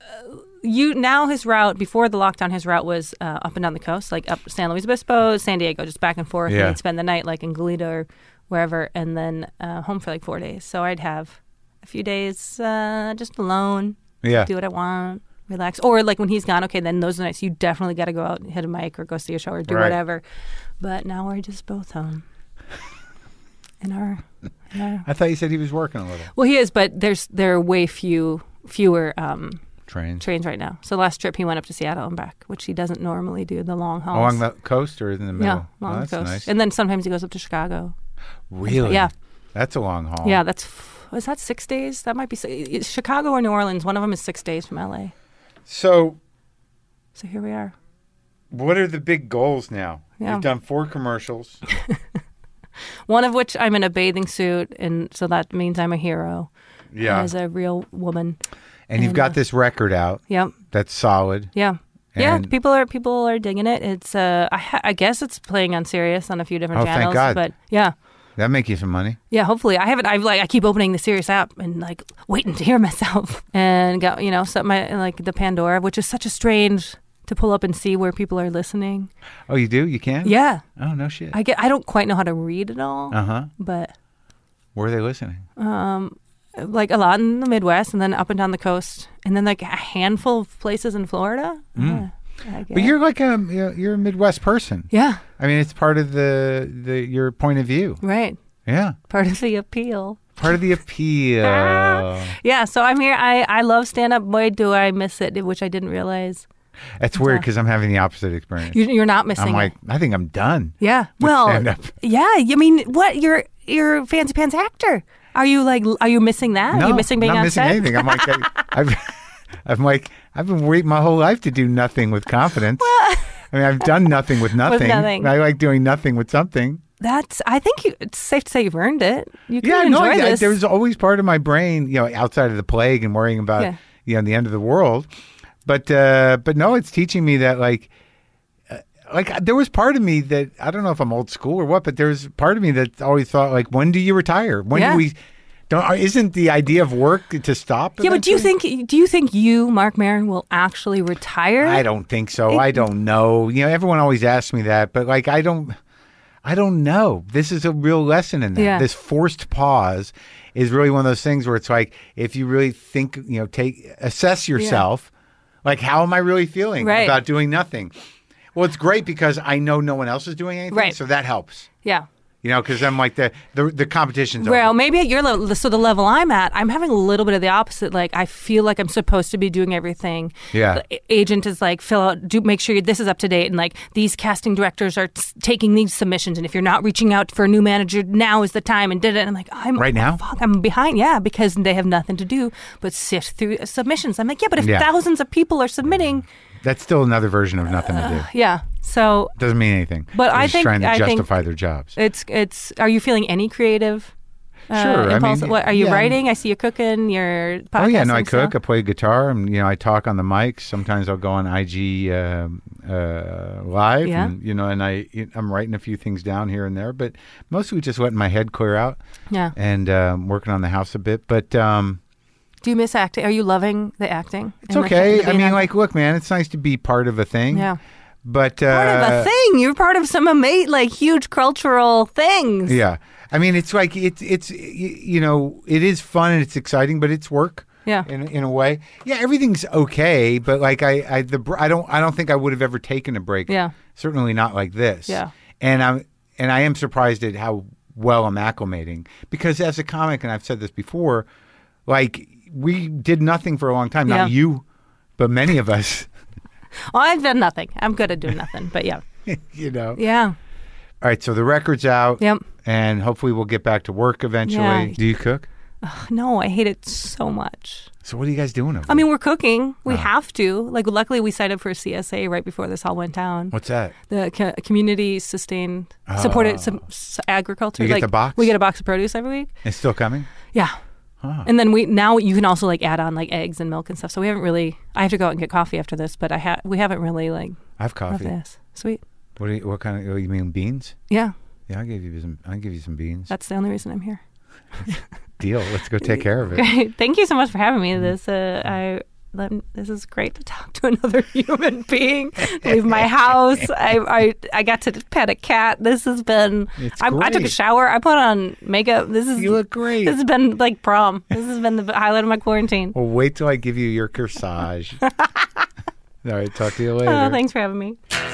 you now his route before the lockdown, his route was uh, up and down the coast, like up San Luis Obispo, San Diego, just back and forth. Yeah. And he'd spend the night like in Goleta or wherever, and then uh, home for like four days. So I'd have a few days uh, just alone, Yeah. do what I want, relax. Or like when he's gone, okay, then those nights you definitely got to go out and hit a mic or go see a show or do Right. whatever. But now we're just both home. In our, in our, I thought you said he was working a little. well, he is, but there's there are way few fewer um, Trains. trains right now. So last trip he went up to Seattle and back, which he doesn't normally do, the long hauls. Along the coast or in the middle? yeah, along oh, the that's coast. nice. And then sometimes he goes up to Chicago. Really? Yeah. That's a long haul. Yeah, that's is that six days? That might be si- it's Chicago or New Orleans. One of them is six days from L A. So So here we are. what are the big goals now? Yeah. You've done four commercials. One of which I'm in a bathing suit, and so that means I'm a hero Yeah. as a real woman. And you've and, got uh, this record out Yep. that's solid. Yeah. Yeah, And- people are people are digging it. It's uh, I, ha- I guess it's playing on Sirius on a few different Oh, thank channels. God. But yeah, That'll make you some money. yeah. Hopefully, I haven't. I've like I keep opening the Sirius app and like waiting to hear myself and got you know set my like the Pandora, which is such a strange to pull up and see where people are listening. Oh, you do? You can? Yeah, Oh, no shit. I get. I don't quite know how to read it all, Uh-huh. but Where are they listening? um, like a lot in the Midwest and then up and down the coast, and then like a handful of places in Florida. Mm. Uh, I But get- you're like a you're you're a Midwest person. yeah, I mean, it's part of the, the your point of view. right. Yeah. Part of the appeal. Part of the appeal. Yeah, so I'm here. I, I love stand up. Boy, do I miss it, which I didn't realize. That's weird because I'm having the opposite experience. You, you're not missing I'm like, it. I think I'm done. Yeah. with Well, stand-up. yeah. I mean, what? You're you're a fancy pants actor. Are you like? Are you missing that? No, are you missing being not on missing set? anything. I'm like, I, I've, I'm like, I've been waiting my whole life to do nothing with confidence. I mean, I've done nothing with nothing. nothing. I like doing nothing with something. That's. I think you, it's safe to say you've earned it. You can Yeah, enjoy no, I, I, this. there was always part of my brain, you know, outside of the plague and worrying about, Yeah. you know, the end of the world. But, uh, but no, it's teaching me that, like, uh, like there was part of me that I don't know if I'm old school or what, but there was part of me that always thought, like, when do you retire? When Yeah. do we? Don't isn't the idea of work to stop? yeah, but do you eventually? think do you think you, Mark Maron, will actually retire? I don't think so. I don't know. You know, everyone always asks me that, but like, I don't. I don't know. This is a real lesson in that. Yeah. This forced pause is really one of those things where it's like, if you really think, you know, take assess yourself, like, how am I really feeling Right. about doing nothing? Well, it's great because I know no one else is doing anything, Right. so that helps. Yeah. You know, because I'm like the the, the competition's Well, over. maybe at your level, so the level I'm at, I'm having a little bit of the opposite. Like, I feel like I'm supposed to be doing everything. Yeah. The agent is like, fill out, do make sure this is up to date, and like these casting directors are t- taking these submissions, and if you're not reaching out for a new manager, now is the time. And did it. And I'm like, I'm Right now? Fuck, I'm behind. Yeah, because they have nothing to do but sift through submissions. I'm like, yeah, but if Yeah. thousands of people are submitting, That's still another version of nothing to do. yeah. So Doesn't mean anything. But They're I just think- trying to I think- justify their jobs. it's it's. Are you feeling any creative? Uh, Sure, I impulse? mean, what are you yeah. writing? I see you cooking. You're podcasting. Oh yeah, no, I stuff. cook. I play guitar. And you know, I talk on the mics. Sometimes I'll go on I G um uh, live. Yeah. And, you know, and I I'm writing a few things down here and there, but mostly just letting my head clear out Yeah. and um, working on the house a bit. But um, Do you miss acting? Are you loving the acting? it's And the- okay. the I being mean, act- like, look, man, it's nice to be part of a thing. yeah, But uh, part of a thing. You're part of some amazing, like, huge cultural things. Yeah. I mean, it's like it's it's y- you know, it is fun and it's exciting, but it's work. Yeah. In in a way. Yeah, everything's okay, but like I I the br- I don't I don't think I would have ever taken a break. Yeah. Certainly not like this. Yeah. And I'm and I am surprised at how well I'm acclimating because as a comic, and I've said this before, like we did nothing for a long time. Not Yeah. you, but many of us. Well, I've done nothing. I'm good at doing nothing. But yeah, You know. yeah, All right, so the record's out. Yep. And hopefully we'll get back to work eventually. Yeah. Do you cook? no, I hate it so much. So what are you guys doing over I mean, we're cooking. We Uh-huh. have to. Like, luckily, we signed up for a C S A right before this all went down. What's that? The co- community sustained supported some s- agriculture. Oh. You get like, the box? We get a box of produce every week. It's still coming? Yeah. Huh. And then we now you can also like add on like eggs and milk and stuff. So we haven't really. I have to go out and get coffee after this, but I ha- we haven't really like. I have Love coffee. this. Sweet. What do you, what kind of, oh, you mean beans? Yeah, Yeah, I'll give you some, I'll give you some beans. that's the only reason I'm here. Deal. Let's go take care of it. Great. Thank you so much for having me. This uh, I. let- This is great to talk to another human being. Leave my house. I, I I got to pet a cat. This has been. It's I, I took a great. shower. I put on makeup. This is. You look great. This has been like prom. This has been the highlight of my quarantine. Well, wait till I give you your corsage. All right, talk to you later. Oh, thanks for having me.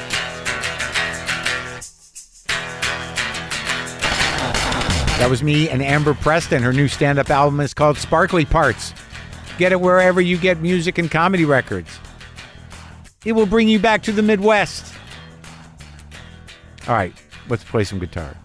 That was me and Amber Preston. Her new stand-up album is called Sparkly Parts. Get it wherever you get music and comedy records. It will bring you back to the Midwest. All right, let's play some guitar.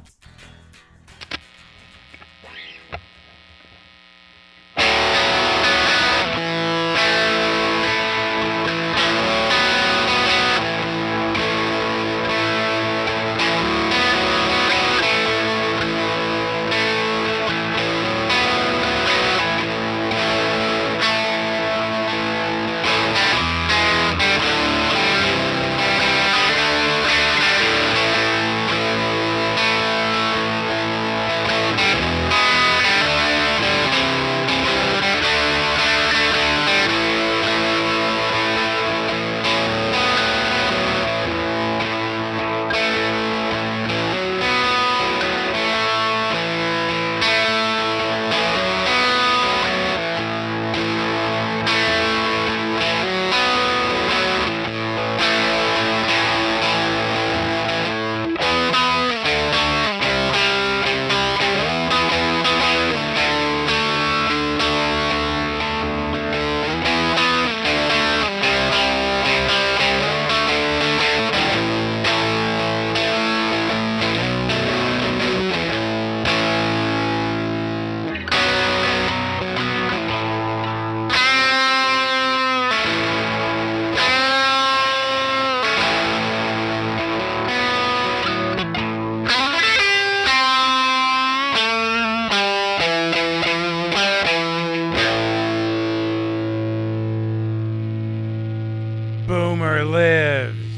Boomer lives.